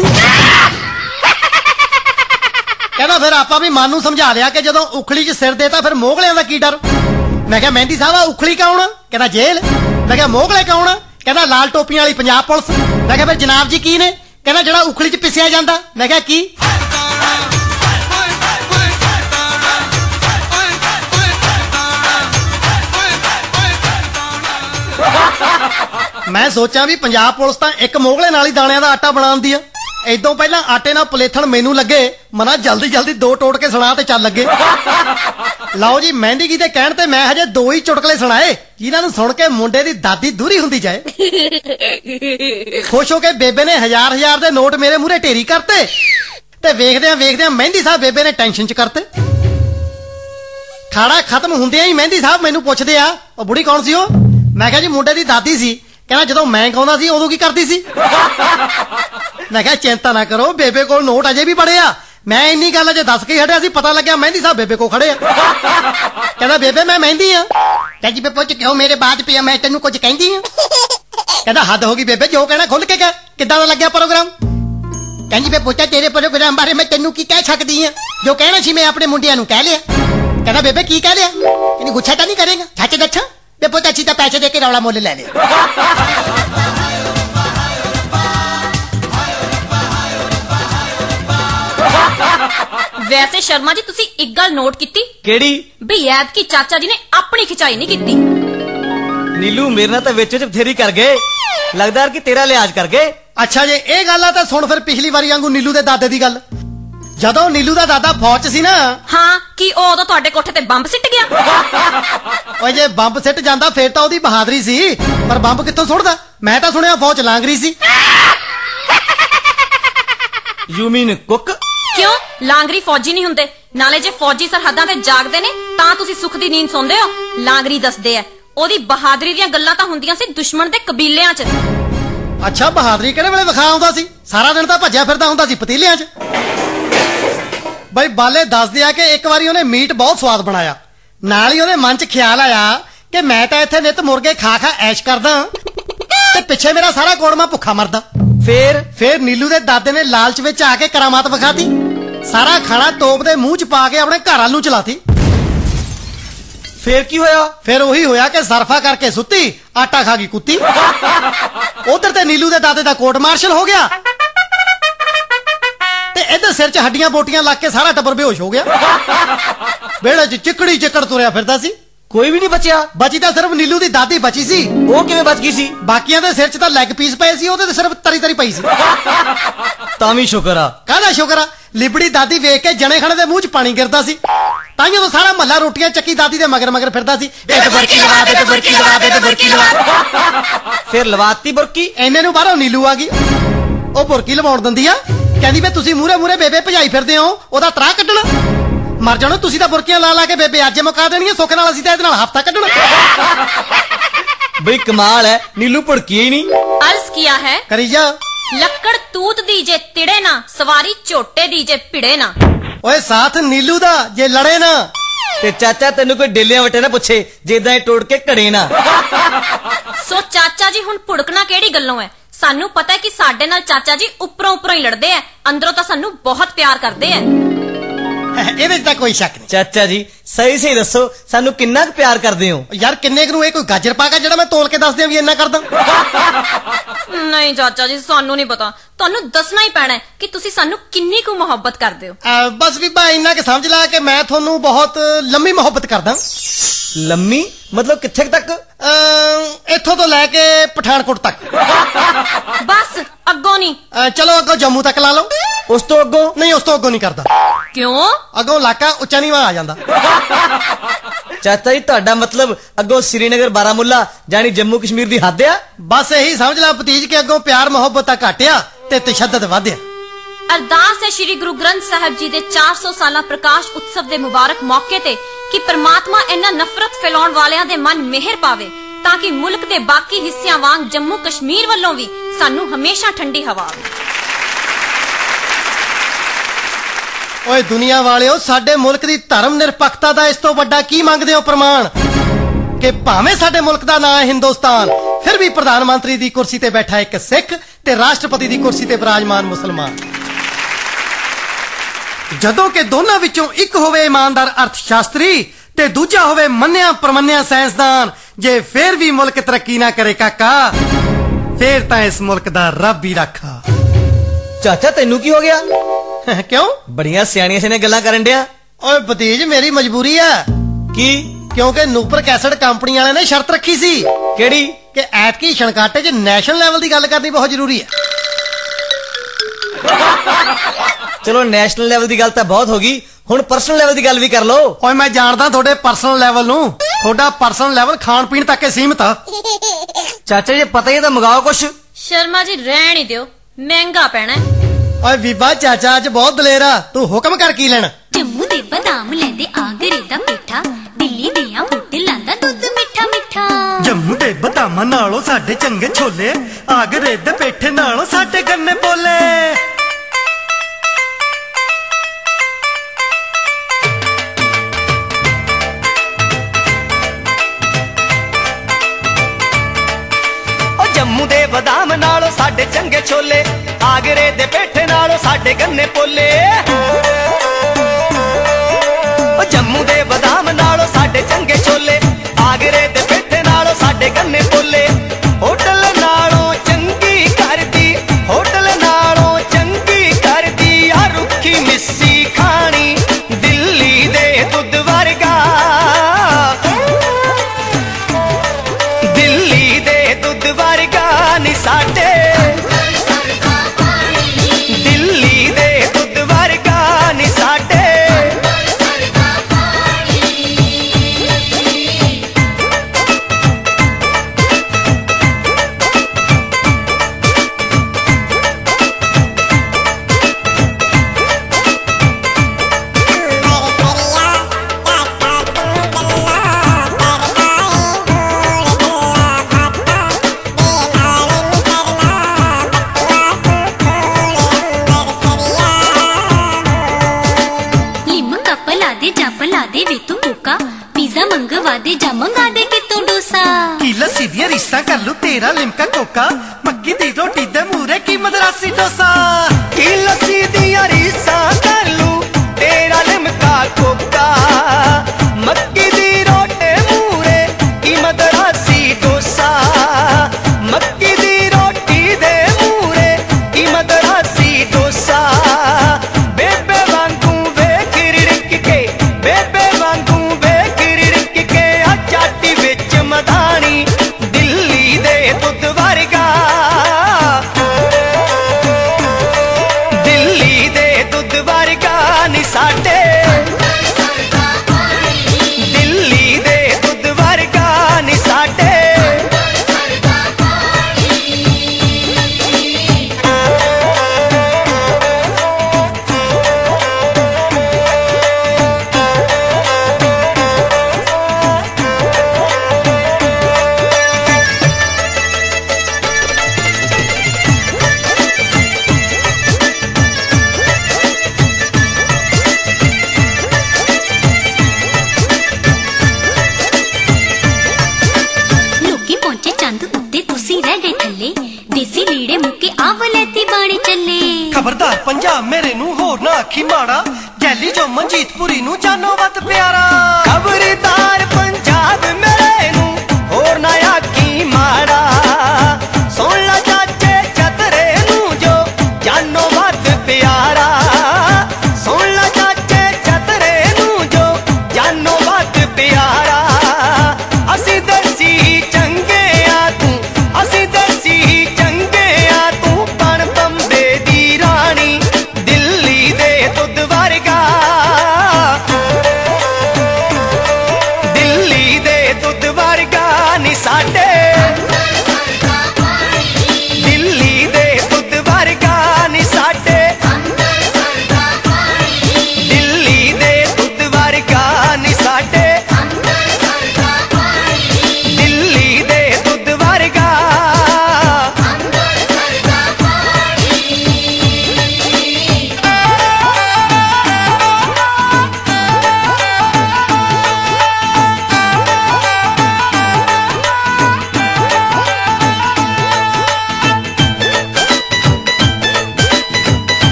ਕਹਿੰਦਾ ਫਿਰ ਆਪਾਂ ਵੀ ਮਨ ਨੂੰ ਸਮਝਾ ਲਿਆ ਕਿ ਜਦੋਂ ਉਖਲੀ 'ਚ ਸਿਰ ਦੇਤਾ ਫਿਰ ਮੋਗਲਿਆਂ ਦਾ ਕੀ ਡਰ। ਮੈਂ ਕਿਹਾ ਮਹਿੰਦੀ ਸਾਹਿਬ ਆ ਉਖਲੀ ਕੌਣ? ਕਹਿੰਦਾ ਜੇਲ੍ਹ। ਮੈਂ ਕਿਹਾ ਮੋਗਲੇ ਕੌਣ? ਕਹਿੰਦਾ ਲਾਲ ਟੋਪੀਆਂ ਵਾਲੀ ਪੰਜਾਬ ਪੁਲਿਸ। ਮੈਂ ਕਿਹਾ ਫਿਰ ਜਨਾਬ ਜੀ ਕੀ ਨੇ? ਕਹਿੰਦਾ ਜਿਹੜਾ ਉਖਲੀ 'ਚ ਪਿਸਿਆ ਜਾਂਦਾ। ਮੈਂ ਕਿਹਾ ਕੀ? ਮੈਂ ਸੋਚਾਂ ਵੀ ਪੰਜਾਬ ਪੁਲਿਸ ਤਾਂ ਇੱਕ ਮੋਗਲੇ ਨਾਲ ਹੀ ਦਾਣਿਆਂ ਦਾ ਆਟਾ ਬਣਾਉਂਦੀ ਆ। ਇਦੋਂ ਪਹਿਲਾਂ ਆਟੇ ਨਾਲ ਪਲੇਥਣ ਮੈਨੂੰ ਲੱਗੇ, ਮਨਾ ਜਲਦੀ ਜਲਦੀ ਦੋ ਟੋਟ ਕੇ ਸੁਣਾ ਤੇ ਚੱਲ ਲੱਗੇ। ਲਓ ਜੀ, ਮਹਿੰਦੀ ਜੀ ਦੇ ਕਹਿਣ ਤੇ ਮੈਂ ਹਜੇ ਦੋ ਹੀ ਚੁਟਕਲੇ ਸੁਣਾਏ ਜਿਨ੍ਹਾਂ ਨੂੰ ਸੁਣ ਕੇ ਮੁੰਡੇ ਦੀ ਦਾਦੀ ਦੂਰੀ ਹੁੰਦੀ ਜਾਏ। ਖੁਸ਼ ਹੋ ਕੇ ਬੇਬੇ ਨੇ ਹਜ਼ਾਰ ਹਜ਼ਾਰ ਦੇ ਨੋਟ ਮੇਰੇ ਮੂਹਰੇ ਢੇਰੀ ਕਰਤੇ ਤੇ ਵੇਖਦਿਆਂ ਵੇਖਦਿਆਂ ਮਹਿੰਦੀ ਸਾਹਿਬ ਬੇਬੇ ਨੇ ਟੈਨਸ਼ਨ 'ਚ ਕਰਤੇ। ਖਾੜਾ ਖਤਮ ਹੁੰਦਿਆਂ ਹੀ ਮਹਿੰਦੀ ਸਾਹਿਬ ਮੈਨੂੰ ਪੁੱਛਦੇ ਆ, ਉਹ ਬੁੜੀ ਕੌਣ ਸੀ ਉਹ? ਮੈਂ ਕਿਹਾ ਜੀ ਮੁੰਡੇ ਦੀ ਦਾਦੀ ਸੀ। ਕਹਿੰਦਾ ਜਦੋਂ ਮੈਂ ਗਾਉਂਦਾ ਸੀ ਉਦੋਂ ਕੀ ਕਰਦੀ ਸੀ? ਮੈਂ ਕਿਹਾ ਚਿੰਤਾ ਨਾ ਕਰੋ, ਬੇਬੇ ਕੋਲ ਨੋਟ ਅਜੇ ਵੀ ਬੜੇ ਆ। ਮੈਂ ਇੰਨੀ ਗੱਲ ਅਜੇ ਦੱਸ ਕੇ ਹਟਿਆ ਸੀ, ਪਤਾ ਲੱਗਿਆ ਮਹਿੰਦੀ ਸਾਹਿਬ ਬੇਬੇ ਕੋਲ ਖੜੇ ਆ। ਕਹਿੰਦਾ ਬੇਬੇ ਮੈਂ ਮਹਿੰਦੀ ਆ। ਕਹਿੰਦੀ ਬੇ ਪੁੱਛ ਕਿਉਂ ਮੇਰੇ ਬਾਅਦ ਪਿਆ, ਮੈਂ ਤੈਨੂੰ ਕੁਝ ਕਹਿੰਦੀ ਆ? ਕਹਿੰਦਾ ਹੱਦ ਹੋ ਗਈ ਬੇਬੇ, ਜੋ ਕਹਿਣਾ ਖੁੱਲ ਕੇ ਕਹਿ। ਕਿੱਦਾਂ ਦਾ ਲੱਗਿਆ ਪ੍ਰੋਗਰਾਮ? ਕਹਿੰਦੀ ਬੇ ਪੁੱਛਾ ਤੇਰੇ ਪ੍ਰੋਗਰਾਮ ਬਾਰੇ ਮੈਂ ਤੈਨੂੰ ਕੀ ਕਹਿ ਸਕਦੀ ਆ? ਜੋ ਕਹਿਣਾ ਸੀ ਮੈਂ ਆਪਣੇ ਮੁੰਡਿਆਂ ਨੂੰ ਕਹਿ ਲਿਆ। ਕਹਿੰਦਾ ਬੇਬੇ ਕੀ ਕਹਿ ਲਿਆ? ਕਹਿੰਦੀ ਗੁੱਸਾ ਤਾਂ ਨਹੀਂ ਕਰੇਗਾ? ਸੱਚ ਦੱਸਾਂ ਬੇ ਪੁੱਤ, ਅੱਛੀ ਤਾਂ ਪੈਸੇ ਦੇ ਕੇ ਰੌਲਾ ਮੁੱਲ ਲੈ ਲਿਆ। ਵੈਸੇ ਸ਼ਰਮਾ ਜੀ ਤੁਸੀਂ ਇੱਕ ਗੱਲ ਨੋਟ ਕੀਤੀ? ਕਿਹੜੀ? ਵੀ ਐਤਕੀ ਚਾਚਾ ਜੀ ਨੇ ਆਪਣੀ ਖਿਚਾਈ ਨਹੀਂ ਕੀਤੀ। ਨੀਲੂ ਮੇਰੇ ਨਾਲ ਤਾਂ ਵਿੱਚ ਵਿੱਚ ਬਥੇਰੀ ਕਰ ਗਏ, ਲੱਗਦਾ ਕਿ ਤੇਰਾ ਲਿਹਾਜ਼ ਕਰ ਗਏ। ਅੱਛਾ ਜੇ ਇਹ ਗੱਲ ਆ ਤਾਂ ਸੁਣ ਫਿਰ ਪਿਛਲੀ ਵਾਰੀ ਵਾਂਗੂ ਨੀਲੂ ਦੇ ਦਾਦੇ ਦੀ ਗੱਲ। ਜਦੋਂ ਨੀਲੂ ਦਾ ਦਾਦਾ ਫੌਜ 'ਚ ਸੀ ਨਾ। ਹਾਂ, ਕੀ ਉਹ ਉਦੋਂ ਤੁਹਾਡੇ ਕੋਠੇ ਤੇ ਬੰਬ ਸਿੱਟ ਗਿਆ? ਓਏ ਜੇ ਬੰਬ ਸਿੱਟ ਜਾਂਦਾ ਫੇਰ ਤਾਂ ਉਹਦੀ ਬਹਾਦਰੀ ਸੀ, ਪਰ ਬੰਬ ਕਿੱਥੋਂ ਸੁੱਟਦਾ? ਮੈਂ ਤਾਂ ਸੁਣਿਆ ਫੌਜ ਲਾਂਗਰੀ ਸੀ। You mean cook? ਕਿਉਂ ਲਾਂਗਰੀ ਫੌਜੀ ਨਹੀਂ ਹੁੰਦੇ? ਨਾਲੇ ਜੇ ਫੌਜੀ ਸਰਹੱਦਾਂ ਤੇ ਜਾਗਦੇ ਨੇ ਤਾਂ ਤੁਸੀਂ ਸੁੱਖ ਦੀ ਨੀਂਦ ਸੌਂਦੇ ਹੋ। ਲਾਂਗਰੀ ਦੱਸਦੇ ਆ ਉਹਦੀ ਬਹਾਦਰੀ ਦੀਆਂ ਗੱਲਾਂ ਤਾਂ ਹੁੰਦੀਆਂ ਸੀ ਦੁਸ਼ਮਣ ਦੇ ਕਬੀਲਿਆਂ 'ਚ। ਅੱਛਾ ਬਹਾਦਰੀ ਕਿਹੜੇ ਵੇਲੇ ਵਿਖਾ ਆਉਂਦਾ ਸੀ? ਸਾਰਾ ਦਿਨ ਤਾਂ ਭੱਜਿਆ ਫਿਰਦਾ ਹੁੰਦਾ ਸੀ ਪਤੀਲਿਆਂ 'ਚ। ਬਈ ਬਾਲੇ ਦੱਸਦੇ ਆ ਕਿ ਇੱਕ ਵਾਰੀ ਉਹਨੇ ਮੀਟ ਬਹੁਤ ਸਵਾਦ ਬਣਾਇਆ, ਨਾਲ ਹੀ ਉਹਦੇ ਮਨ 'ਚ ਖਿਆਲ ਆਇਆ ਕਿ ਮੈਂ ਤਾਂ ਇੱਥੇ ਨਿੱਤ ਮੁਰਗੇ ਖਾ ਖਾ ਐਸ਼ ਕਰਦਾ ਤੇ ਪਿੱਛੇ ਮੇਰਾ ਸਾਰਾ ਕੋੜਮਾ ਭੁੱਖਾ ਮਰਦਾ। ਫੇਰ ਫੇਰ ਨੀਲੂ ਦੇ ਦਾਦੇ ਨੇ ਲਾਲਚ ਵਿੱਚ ਆ ਕੇ ਕਰਾਮਾਤ ਵਿਖਾਤੀ। ਸਾਰਾ ਖਾਣਾ ਤੋਪ ਦੇ ਮੂੰਹ 'ਚ ਪਾ ਕੇ ਆਪਣੇ ਘਰ ਵੱਲ ਨੂੰ ਚਲਾਤੀ। ਫੇਰ ਕੀ ਹੋਇਆ? ਫੇਰ ਉਹੀ ਹੋਇਆ ਕਿ ਸਰਫਾ ਕਰਕੇ ਸੁੱਤੀ, ਆਟਾ ਖਾ ਗਈ ਕੁੱਤੀ। ਉਧਰ ਤੇ ਨੀਲੂ ਦੇ ਦਾਦੇ ਦਾ ਕੋਰਟ ਮਾਰਸ਼ਲ ਹੋ ਗਿਆ ਤੇ ਇੱਧਰ ਸਿਰ 'ਚ ਹੱਡੀਆਂ ਬੋਟੀਆਂ ਲੱਗ ਕੇ ਸਾਰਾ ਟੱਬਰ ਬੇਹੋਸ਼ ਹੋ ਗਿਆ। ਵਿਹੜੇ 'ਚ ਚਿੱਕੜੀ ਚਿੱਕੜ ਤੁਰਿਆ ਫਿਰਦਾ ਸੀ। ਕੋਈ ਵੀ ਨਹੀਂ ਬਚਿਆ? ਬਚੀ ਤਾਂ ਸਿਰਫ ਨੀਲੂ ਦੀ ਦਾਦੀ ਬਚੀ ਸੀ। ਉਹ ਕਿਵੇਂ ਬਚ ਗਈ ਸੀ? ਬਾਕੀਆਂ ਦੇ ਸਿਰ 'ਚ ਤਾਂ ਲੈਗ ਪੀਸ ਪਏ ਸੀ, ਉਹਦੇ ਤੇ ਸਿਰਫ ਤਰੀ ਤਰੀ ਪਈ ਸੀ। ਤਾਂ ਵੀ ਸ਼ੁਕਰ ਆ। ਕਾਹਦਾ ਸ਼ੁਕਰ ਆ? ਲਿਬੜੀ ਦਾਦੀ ਵੇਖ ਕੇ ਜਣੇ ਖਣੇ ਦੇ ਮੂੰਹ 'ਚ ਪਾਣੀ ਗਿਰਦਾ ਸੀ। ਤਾਈਓ ਤਾਂ ਸਾਰਾ ਮਹੱਲਾ ਰੋਟੀਆਂ ਚੱਕੀ ਦਾਦੀ ਦੇ ਮਗਰ ਮਗਰ ਫਿਰਦਾ ਸੀ। ਬੇਬੇ ਬੁਰਕੀ ਲਵਾ, ਬੇਬੇ ਬੁਰਕੀ ਲਵਾ, ਬੇਬੇ ਬੁਰਕੀ ਲਵਾ। ਫਿਰ ਲਵਾਤੀ ਬੁਰਕੀ। ਐਨੇ ਨੂੰ ਬਾਹਰੋਂ ਨੀਲੂ ਆ ਗਈ। ਉਹ ਬੁਰਕੀ ਲਵਾਉਣ ਦਿੰਦੀ ਆ, ਕਹਿੰਦੀ ਵੇ ਤੁਸੀਂ ਮੂਰੇ ਮੂਰੇ ਬੇਬੇ ਭਜਾਈ ਫਿਰਦੇ ਹੋ, ਉਹਦਾ ਤਰਾਹ ਕੱਢਣਾ। ਮਰ ਜਾਣੋ ਤੁਸੀਂ ਤਾਂ ਬੁਰਕੀਆਂ ਲਾ ਲਾ ਕੇ ਬੇਬੇ ਅੱਜ ਮੁਕਾ ਦੇਣੀਆਂ, ਸੁੱਖ ਨਾਲ ਅਸੀਂ ਤਾਂ ਇਹਦੇ ਨਾਲ ਹਫਤਾ ਕੱਢਣਾ। ਬਈ ਕਮਾਲ ਹੈ, ਨੀਲੂ ਭੁੜਕੀ ਹੀ ਨਹੀਂ। अर्ज किया है ਕਰੀ ਜਾ। ਲੱਕੜ ਤੂਤ ਦੀ ਜੇ ਤਿੜੇ ਨਾ, ਸਵਾਰੀ ਝੋਟੇ ਦੀ ਜੇ ਭਿੜੇ ਨਾ। ਓਏ ਸਾਥ ਨੀਲੂ ਦਾ ਜੇ ਲੜੇ ਨਾ। ਤੇ ਚਾਚਾ ਤੈਨੂੰ ਕੋਈ ਡੇਲਿਆਂ ਵਟੇ ਨਾ ਪੁੱਛੇ ਜਿੱਦਾਂ ਇਹ ਟੋੜ ਕੇ ਘੜੇ ਨਾ। ਸੋ ਚਾਚਾ ਜੀ ਹੁਣ ਭੁੜਕਣਾ ਕਿਹੜੀ ਗੱਲੋਂ ਹੈ? ਸਾਨੂੰ ਪਤਾ ਹੈ ਕਿ ਸਾਡੇ ਨਾਲ ਚਾਚਾ ਜੀ ਉੱਪਰੋਂ ਉੱਪਰੋਂ ਹੀ ਲੜਦੇ ਐ, ਅੰਦਰੋਂ ਤਾਂ ਸਾਨੂੰ ਬਹੁਤ ਪਿਆਰ ਕਰਦੇ ਐ। ਇਹਦੇ 'ਚ ਤਾਂ ਕੋਈ ਸ਼ੱਕ ਨਹੀਂ। ਚਾਚਾ ਜੀ ਸਹੀ ਸਹੀ ਦੱਸੋ, ਸਾਨੂੰ ਕਿੰਨਾ ਕੁ ਪਿਆਰ ਕਰਦੇ ਹੋ? ਯਾਰ ਕਿੰਨੇ ਕੁ ਨੂੰ ਇਹ ਕੋਈ ਗਾਜਰ ਪਾ ਕੇ ਜਿਹੜਾ ਮੈਂ ਤੋਲ ਕੇ ਦੱਸ ਦਿਆਂ ਵੀ ਇੰਨਾ ਕਰਦਾ? ਨਹੀਂ ਚਾਚਾ ਜੀ ਸਾਨੂੰ ਨਹੀਂ ਪਤਾ, ਤੁਹਾਨੂੰ ਦੱਸਣਾ ਹੀ ਪੈਣਾ ਹੈ ਕਿ ਤੁਸੀਂ ਸਾਨੂੰ ਕਿੰਨੀ ਕੁ ਮੁਹੱਬਤ ਕਰਦੇ ਹੋ। ਅਹ ਬਸ ਵੀ ਬਾ ਇੰਨਾ ਕਿ ਸਮਝ ਲਾ ਕਿ ਮੈਂ ਤੁਹਾਨੂੰ ਬਹੁਤ ਲੰਮੀ ਮੁਹੱਬਤ ਕਰਦਾ। ਲੰਮੀ ਮਤਲਬ ਕਿੱਥੇ ਕੁ ਤੱਕ? ਅਹ ਇੱਥੋਂ ਤੋਂ ਲੈ ਕੇ ਪਠਾਨਕੋਟ ਤੱਕ। ਬਸ ਅੱਗੋਂ ਨਹੀਂ। ਅਹ ਚਲੋ ਅੱਗੋਂ ਜੰਮੂ ਤੱਕ ਲਾ ਲਓ। ਉਸ ਤੋਂ ਅੱਗੋਂ? ਨਹੀਂ ਉਸ ਤੋਂ ਅੱਗੋਂ ਨਹੀਂ ਕਰਦਾ। ਕਿਉਂ? ਅੱਗੋਂ ਇਲਾਕਾ ਉੱਚਾ ਨੀਵਾਂ ਆ ਜਾਂਦਾ। ਚਾਚਾ ਜੀ ਤੁਹਾਡਾ ਮਤਲਬ ਅੱਗੋਂ ਸ੍ਰੀਨਗਰ ਬਾਰਾਮੂਲਾ ਜਾਨੀ ਜੰਮੂ ਕਸ਼ਮੀਰ ਦੀ ਹੱਦ ਆ? ਬਸ ਇਹੀ ਸਮਝ ਲਾ ਭਤੀਜ ਕੇ ਅੱਗੋਂ ਪਿਆਰ ਮੁਹੱਬਤ ਤਾਂ ਘਟਿਆ ਤੇ ਤਸ਼ੱਦਦ ਵਧਿਆ। ਅਰਦਾਸ ਹੈ ਸ਼੍ਰੀ ਗੁਰੂ ਗ੍ਰੰਥ ਸਾਹਿਬ ਜੀ ਦੇ ਚਾਰ ਸੌ ਸਾਲਾ ਪ੍ਰਕਾਸ਼ ਉਤਸਵ ਦੇ ਮੁਬਾਰਕ ਮੌਕੇ ਤੇ ਕਿ ਪ੍ਰਮਾਤਮਾ ਇਹਨਾਂ ਨਫ਼ਰਤ ਫੈਲਾਉਣ ਵਾਲਿਆਂ ਦੇ ਮਨ ਮਿਹਰ ਪਾਵੇ ਤਾਂ ਕਿ ਮੁਲਕ ਦੇ ਬਾਕੀ ਹਿੱਸਿਆਂ ਵਾਂਗ ਜੰਮੂ ਕਸ਼ਮੀਰ ਵੱਲੋਂ ਵੀ ਸਾਨੂੰ ਹਮੇਸ਼ਾ ਠੰਡੀ ਹਵਾ ਆਵੇ। ਓਏ ਦੁਨੀਆ ਵਾਲਿਓ, ਸਾਡੇ ਮੁਲਕ ਦੀ ਧਰਮ ਨਿਰਪੱਖਤਾ ਦਾ ਇਸ ਤੋਂ ਵੱਡਾ ਕੀ ਮੰਗਦੇ ਹੋ ਪ੍ਰਮਾਣ? ਕਿ ਭਾਵੇਂ ਸਾਡੇ ਮੁਲਕ ਦਾ ਨਾਂ ਹੈ ਹਿੰਦੁਸਤਾਨ, ਫਿਰ ਵੀ ਪ੍ਰਧਾਨ ਮੰਤਰੀ ਦੀ ਕੁਰਸੀ ਤੇ ਬੈਠਾ ਇੱਕ ਸਿੱਖ ਤੇ ਰਾਸ਼ਟਰਪਤੀ ਦੀ ਕੁਰਸੀ ਤੇ ਵਿਰਾਜਮਾਨ ਮੁਸਲਮਾਨ। ਜਦੋਂ ਕਿ ਦੋਨਾਂ ਵਿੱਚੋਂ ਇੱਕ ਹੋਵੇ ਇਮਾਨਦਾਰ ਅਰਥ ਸ਼ਾਸਤਰੀ ਤੇ ਦੂਜਾ ਹੋਵੇ ਮੰਨਿਆ ਪ੍ਰਮੰਨਿਆ ਸਾਇੰਸਦਾਨ, ਜੇ ਫਿਰ ਵੀ ਮੁਲਕ ਤਰੱਕੀ ਨਾ ਕਰੇ ਕਾਕਾ, ਫੇਰ ਤਾਂ ਇਸ ਮੁਲਕ ਦਾ ਰੱਬ ਹੀ ਰਾਖਾ। ਚਾਚਾ ਤੈਨੂੰ ਕੀ ਹੋ ਗਿਆ? ਕਿਉਂ? ਬੜੀਆਂ ਸਿਆਣੀਆਂ ਸਿਆਣੀਆਂ ਗੱਲਾਂ ਕਰਨ ਡਿਆ। ਓਏ ਭਤੀਜ ਮੇਰੀ ਮਜਬੂਰੀ ਆ। ਕੀ? ਕਿਉਂਕਿ ਨੂਪਰ ਕੈਸਟ ਕੰਪਨੀ ਵਾਲਿਆਂ ਨੇ ਸ਼ਰਤ ਰੱਖੀ ਸੀ। ਕਿਹੜੀ? ਕਿ ਐਤਕੀ ਛਣਕਾਟੇ 'ਚ ਨੈਸ਼ਨਲ ਲੈਵਲ ਦੀ ਗੱਲ ਕਰਨੀ ਬਹੁਤ ਜ਼ਰੂਰੀ ਹੈ। ਚਲੋ ਨੈਸ਼ਨਲ ਲੈਵਲ ਦੀ ਗੱਲ ਤਾਂ ਬਹੁਤ ਹੋ ਗਈ, ਹੁਣ ਪਰਸਨਲ ਲੈਵਲ ਦੀ ਗੱਲ ਵੀ ਕਰ ਲਓ। ਓਏ ਮੈਂ ਜਾਣਦਾ ਤੁਹਾਡੇ ਪਰਸਨਲ ਲੈਵਲ ਨੂੰ, ਤੁਹਾਡਾ ਪਰਸਨਲ ਲੈਵਲ ਖਾਣ ਪੀਣ ਤੱਕ ਹੀ ਸੀਮਤ ਆ। ਚਾਚਾ ਜੇ ਪਤਾ ਹੀ ਤਾਂ ਮੰਗਾਓ ਕੁਛ। ਸ਼ਰਮਾ ਜੀ ਰਹਿਣ ਹੀ ਦਿਓ, ਮਹਿੰਗਾ ਪੈਣਾ। ਓਏ ਬੀਬਾ ਚਾਚਾ ਅੱਜ ਬਹੁਤ ਦਲੇਰ ਆ, ਤੂੰ ਹੁਕਮ ਕਰ ਕੀ ਲੈਣਾ? ਜੰਮੂ ਦੇ ਬਦਾਮ ਲੈਂਦੇ ਆਗਰੇ ਦਾ ਪੇਠਾ, ਦਿੱਲੀ ਦੀਆਂ ਹੋਟਲਾਂ ਦਾ ਦੁੱਧ ਮਿੱਠਾ ਮਿੱਠਾ। ਜੰਮੂ ਦੇ ਬਦਾਮਾਂ ਨਾਲੋਂ ਸਾਡੇ ਚੰਗੇ ਛੋਲੇ, ਆਗਰੇ ਦੇ ਪੇਠੇ ਨਾਲੋਂ ਸਾਡੇ ਗੰਨੇ ਪੋਲੇ। ਜੰਮੂ ਦੇ ਬਦਾਮ ਨਾਲੋਂ ਸਾਡੇ ਚੰਗੇ ਛੋਲੇ, ਆਗਰੇ ਦੇ ਪੇਠੇ ਨਾਲੋਂ ਸਾਡੇ ਗੰਨੇ ਪੋਲੇ। ਉਹ ਜੰਮੂ ਦੇ ਬਦਾਮ ਨਾਲੋਂ ਸਾਡੇ ਚੰਗੇ ਛੋਲੇ, ਆਗਰੇ ਦੇ ਪੇਠੇ ਨਾਲੋਂ ਸਾਡੇ ਗੰਨੇ ਪੋਲੇ। ਹੋਟਲ ਨਾਲੋਂ ਚੰਗੀ ਕਰਦੀ, ਹੋਟਲ ਨਾਲੋਂ ਚੰਗੀ ਕਰਦੀ ਆ ਰੁੱਖੀ ਮਿੱਸੀ ਖਾਣੀ, ਦਿੱਲੀ ਦੇ ਦੁੱਧ ਵਰਗਾ, ਦਿੱਲੀ ਦੇ ਦੁੱਧ ਵਰਗਾ ਨੀ ਸਾਡੇ, ਦਿੱਲੀ ਦੇ ਦੁੱਧ ਵਰਗਾ ਨੀ ਸਾਡੇ। ਮੰਗਵਾ ਦੇ ਜਾਂ ਮੰਗਾ ਦੇ ਕਿਤੋਂ ਡੋਸਾ। ਕੀ ਲੱਸੀ ਦੀਆਂ ਰੀਸਾਂ ਕਰ ਲੂ ਤੇਰਾ ਲਿਮਕਾ ਕੋਕਾ, ਮੱਕੀ ਦੀ ਰੋਟੀ ਦੇ ਮੂਰੇ ਕੀ ਮਦਰਾਸੀ ਡੋਸਾ। ਕੀ ਲੱਸੀ ਦੀਆਂ ਰੀਸਾਂ ਕਰ ਲੂ ਤੇਰਾ ਲਿਮਕਾ ਕੋਕਾ, ਮੱਕੀ ਦੀ ਰੋਟੀ ਮੂਰੇ ਕੀ ਮਦਰਾਸੀ ਡੋਸਾ, ਮੱਕੀ ਦੀ ਰੋਟੀ ਦੇ ਮੂਰੇ ਕੀ ਮਦਰਾਸੀ ਡੋਸਾ। ਬੇਬੇ ਵਾਂਗੂ ਵੇਖ ਰਿੜਕ ਕੇ, ਬੇਬੇ ਵਾਂਗੂ ਵੇਖ ਰਿੜਕ ਕੇ, ਅੱਜ साडे दिल्ली दे दुध वर्गा नी साडे देसी लीड़े मुके आवलेती बाणी चले खबरदार पंजाब मेरे नू होर ना आखी माड़ा गैली जो मंजीतपुरी नू जानो वत प्यारा खबरदार